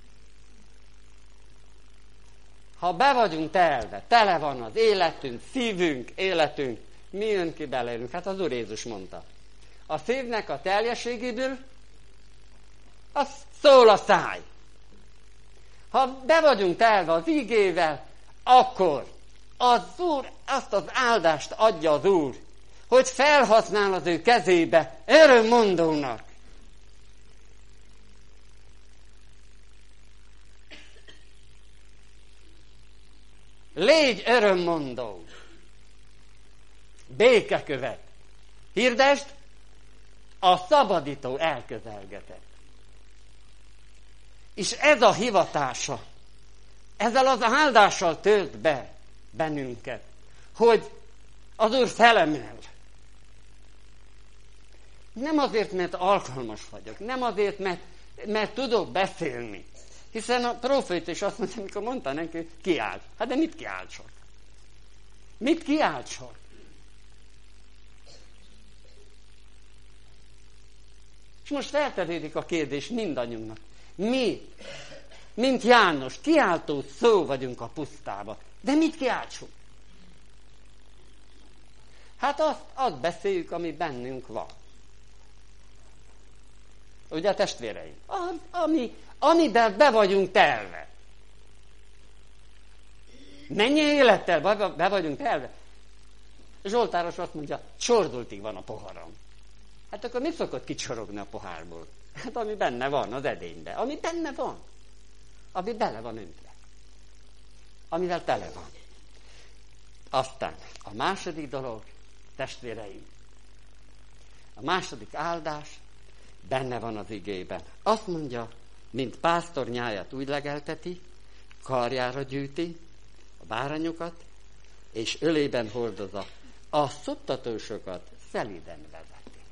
Ha be vagyunk telve, tele van az életünk, szívünk, életünk, mi jön ki belőlünk? Hát az Úr Jézus mondta. A szívnek a teljességéből az szól a száj. Ha be vagyunk telve az igével, akkor az Úr, azt az áldást adja az Úr, hogy felhasznál az ő kezébe örömmondónak. Légy örömmondó, békekövet, hirdesd, a szabadító elközelgetett. És ez a hivatása, ezzel az áldással tölt be bennünket, hogy az Úr felemel. Nem azért, mert alkalmas vagyok, nem azért, mert, mert tudok beszélni. Hiszen a próféta is azt mondta, amikor mondta neki, kiálts. Hát de mit kiáltsak? Mit kiáltsak? És most feltevődik a kérdés mindannyiunknak. Mi, mint János, kiáltó szó vagyunk a pusztába. De mit kiáltsunk? Hát azt, azt beszéljük, ami bennünk van. Ugye, testvéreim? Az, ami, amiben be vagyunk telve. Mennyi élettel be, be vagyunk telve? Zsoltáros azt mondja, csordultig van a poharam. Hát akkor mi szokott kicsorogni a pohárból? Hát ami benne van az edényben. Ami benne van. Ami bele van öntve. Amivel tele van. Aztán a második dolog, testvéreim. A második áldás benne van az igében. Azt mondja, mint pásztor nyáját úgy legelteti, karjára gyűjti a báranyokat, és ölében hordozza, a szoptatósokat szelíden vezeti.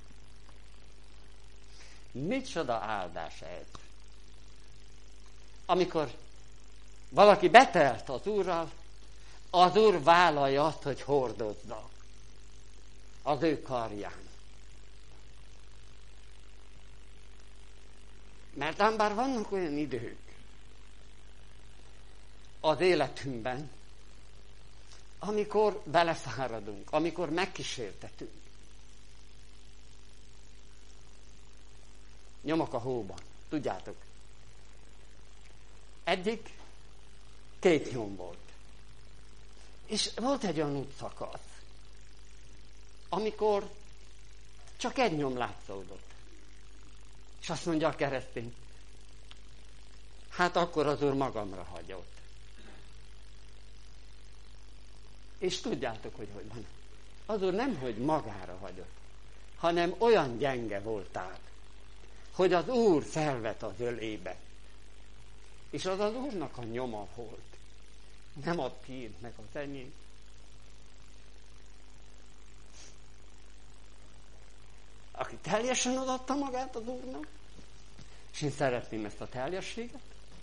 Micsoda áldás ez? Amikor valaki betelt az Úrral, az Úr vállalja azt, hogy hordozza az ő karján. Mert ám bár vannak olyan idők az életünkben, amikor belefáradunk, amikor megkísértetünk. Nyomok a hóban, tudjátok. Eddig két nyom volt. És volt egy olyan útszakasz, amikor csak egy nyom látszódott. És azt mondja a keresztény, hát akkor az Úr magamra hagyott. És tudjátok, hogy hogy van. Az Úr nem, hogy magára hagyott, hanem olyan gyenge voltál, hogy az Úr felvet az ölébe. És az az Úrnak a nyoma volt. Nem a tiéd, meg az enyém. Aki teljesen odaadta magát az Úrnak, és én szeretném ezt a teljességet,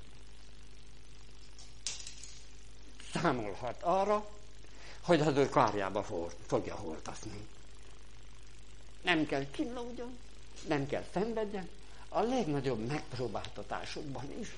számolhat arra, hogy az ő karjába hord, fogja hordozni. Nem kell kínlódjon, nem kell szenvedjen, a legnagyobb megpróbáltatásokban is.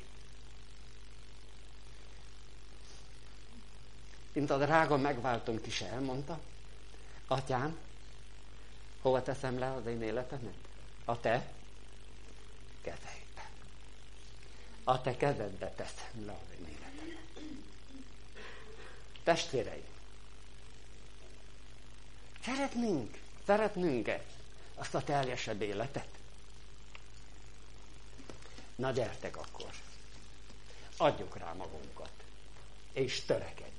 Mint a drága megváltom kis elmondta, atyám, hova teszem le az én életemet? A te kezedbe. A te kezedbe teszem le az én életemet. Testvéreim, szeretnénk, szeretnünk-e azt a teljesebb életet? Na gyertek akkor, adjuk rá magunkat, és törekedjünk.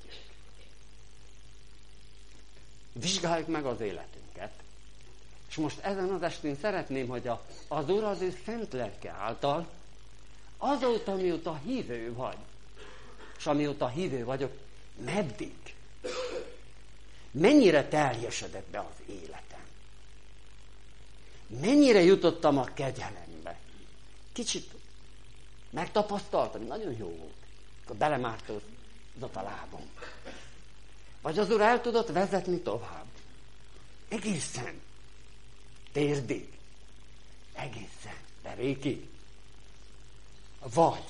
Vizsgáljuk meg az életünket, és most ezen az estén szeretném, hogy a, az Úr az ő szent lelke által, azóta, mióta hívő vagy, és amióta hívő vagyok, meddig? Mennyire teljesedett be az életem? Mennyire jutottam a kegyelembe? Kicsit megtapasztaltam, nagyon jó volt, akkor belemártózott a lábom. Vagy az Úr el tudott vezetni tovább. Egészen. Térdig. Egészen. Derékig. Vagy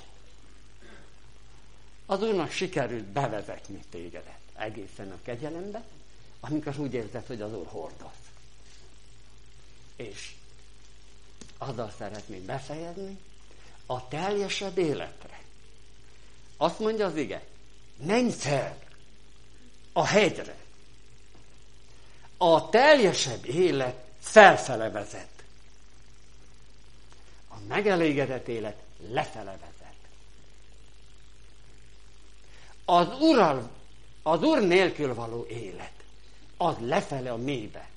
az Úrnak sikerült bevezetni tégedet egészen a kegyelembe, amikor úgy érzed, hogy az Úr hordoz. És azzal szeretnék befejezni, a teljesebb életre. Azt mondja az ige, menj fel a hegyre. A teljesebb élet felfele vezet. A megelégedett élet lefele vezet. Az Ural, az Úr nélkül való élet, az lefele a mélybe.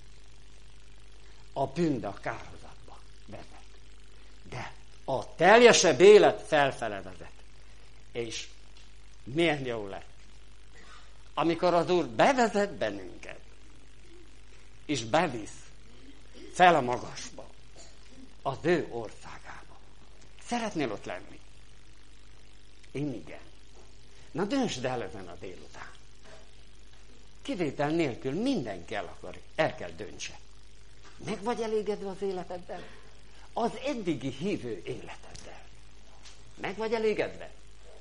A bűnbe, a kárhozatba vezet. De a teljesebb élet felfele vezet. És milyen jó lett. Amikor az Úr bevezet bennünket, és bevisz fel a magasba, az ő országába. Szeretnél ott lenni? Én igen. Na döntsd el ezen a délután. Kivétel nélkül mindenki el akar, el kell döntse. Meg vagy elégedve az életeddel? Az eddigi hívő életeddel. Meg vagy elégedve?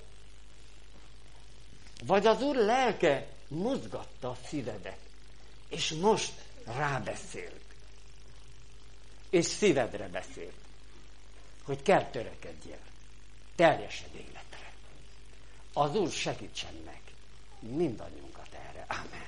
Vagy az Úr lelke mozgatta a szívedet, és most rábeszélt, és szívedre beszélt, hogy kell törekedjél teljesebb életre. Az Úr segítsen meg mindannyiunkat erre. Ámen.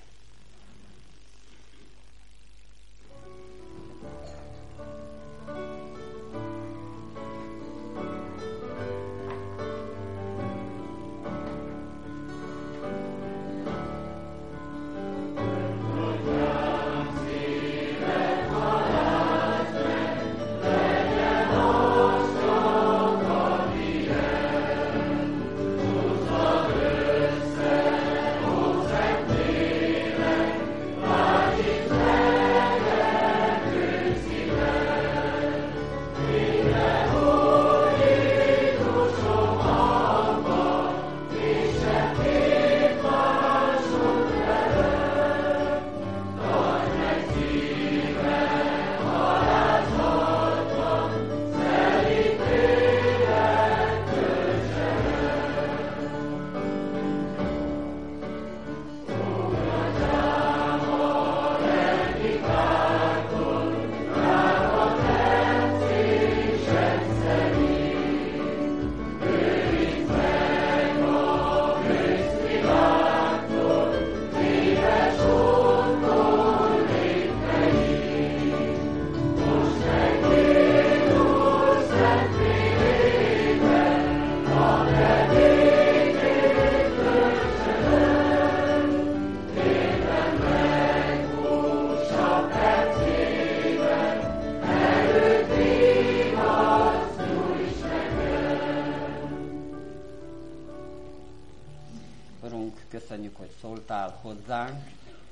Köszönjük, hogy szóltál hozzánk.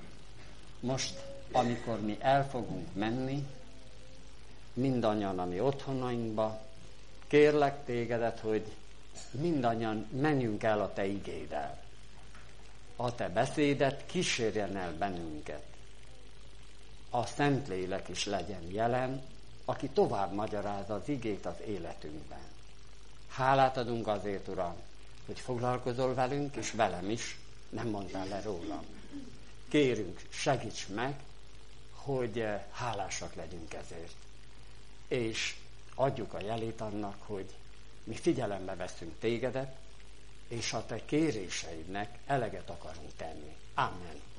Most, amikor mi el fogunk menni, mindannyian a mi otthonainkba, kérlek tégedet, hogy mindannyian menjünk el a te igéddel. A te beszédet kísérjen el bennünket. A Szentlélek is legyen jelen, aki tovább magyarázza az igét az életünkben. Hálát adunk azért, Uram, hogy foglalkozol velünk, és velem is, nem mondtál le rólam. Kérünk, segíts meg, hogy hálásak legyünk ezért. És adjuk a jelét annak, hogy mi figyelembe veszünk tégedet, és a te kéréseidnek eleget akarunk tenni. Amen.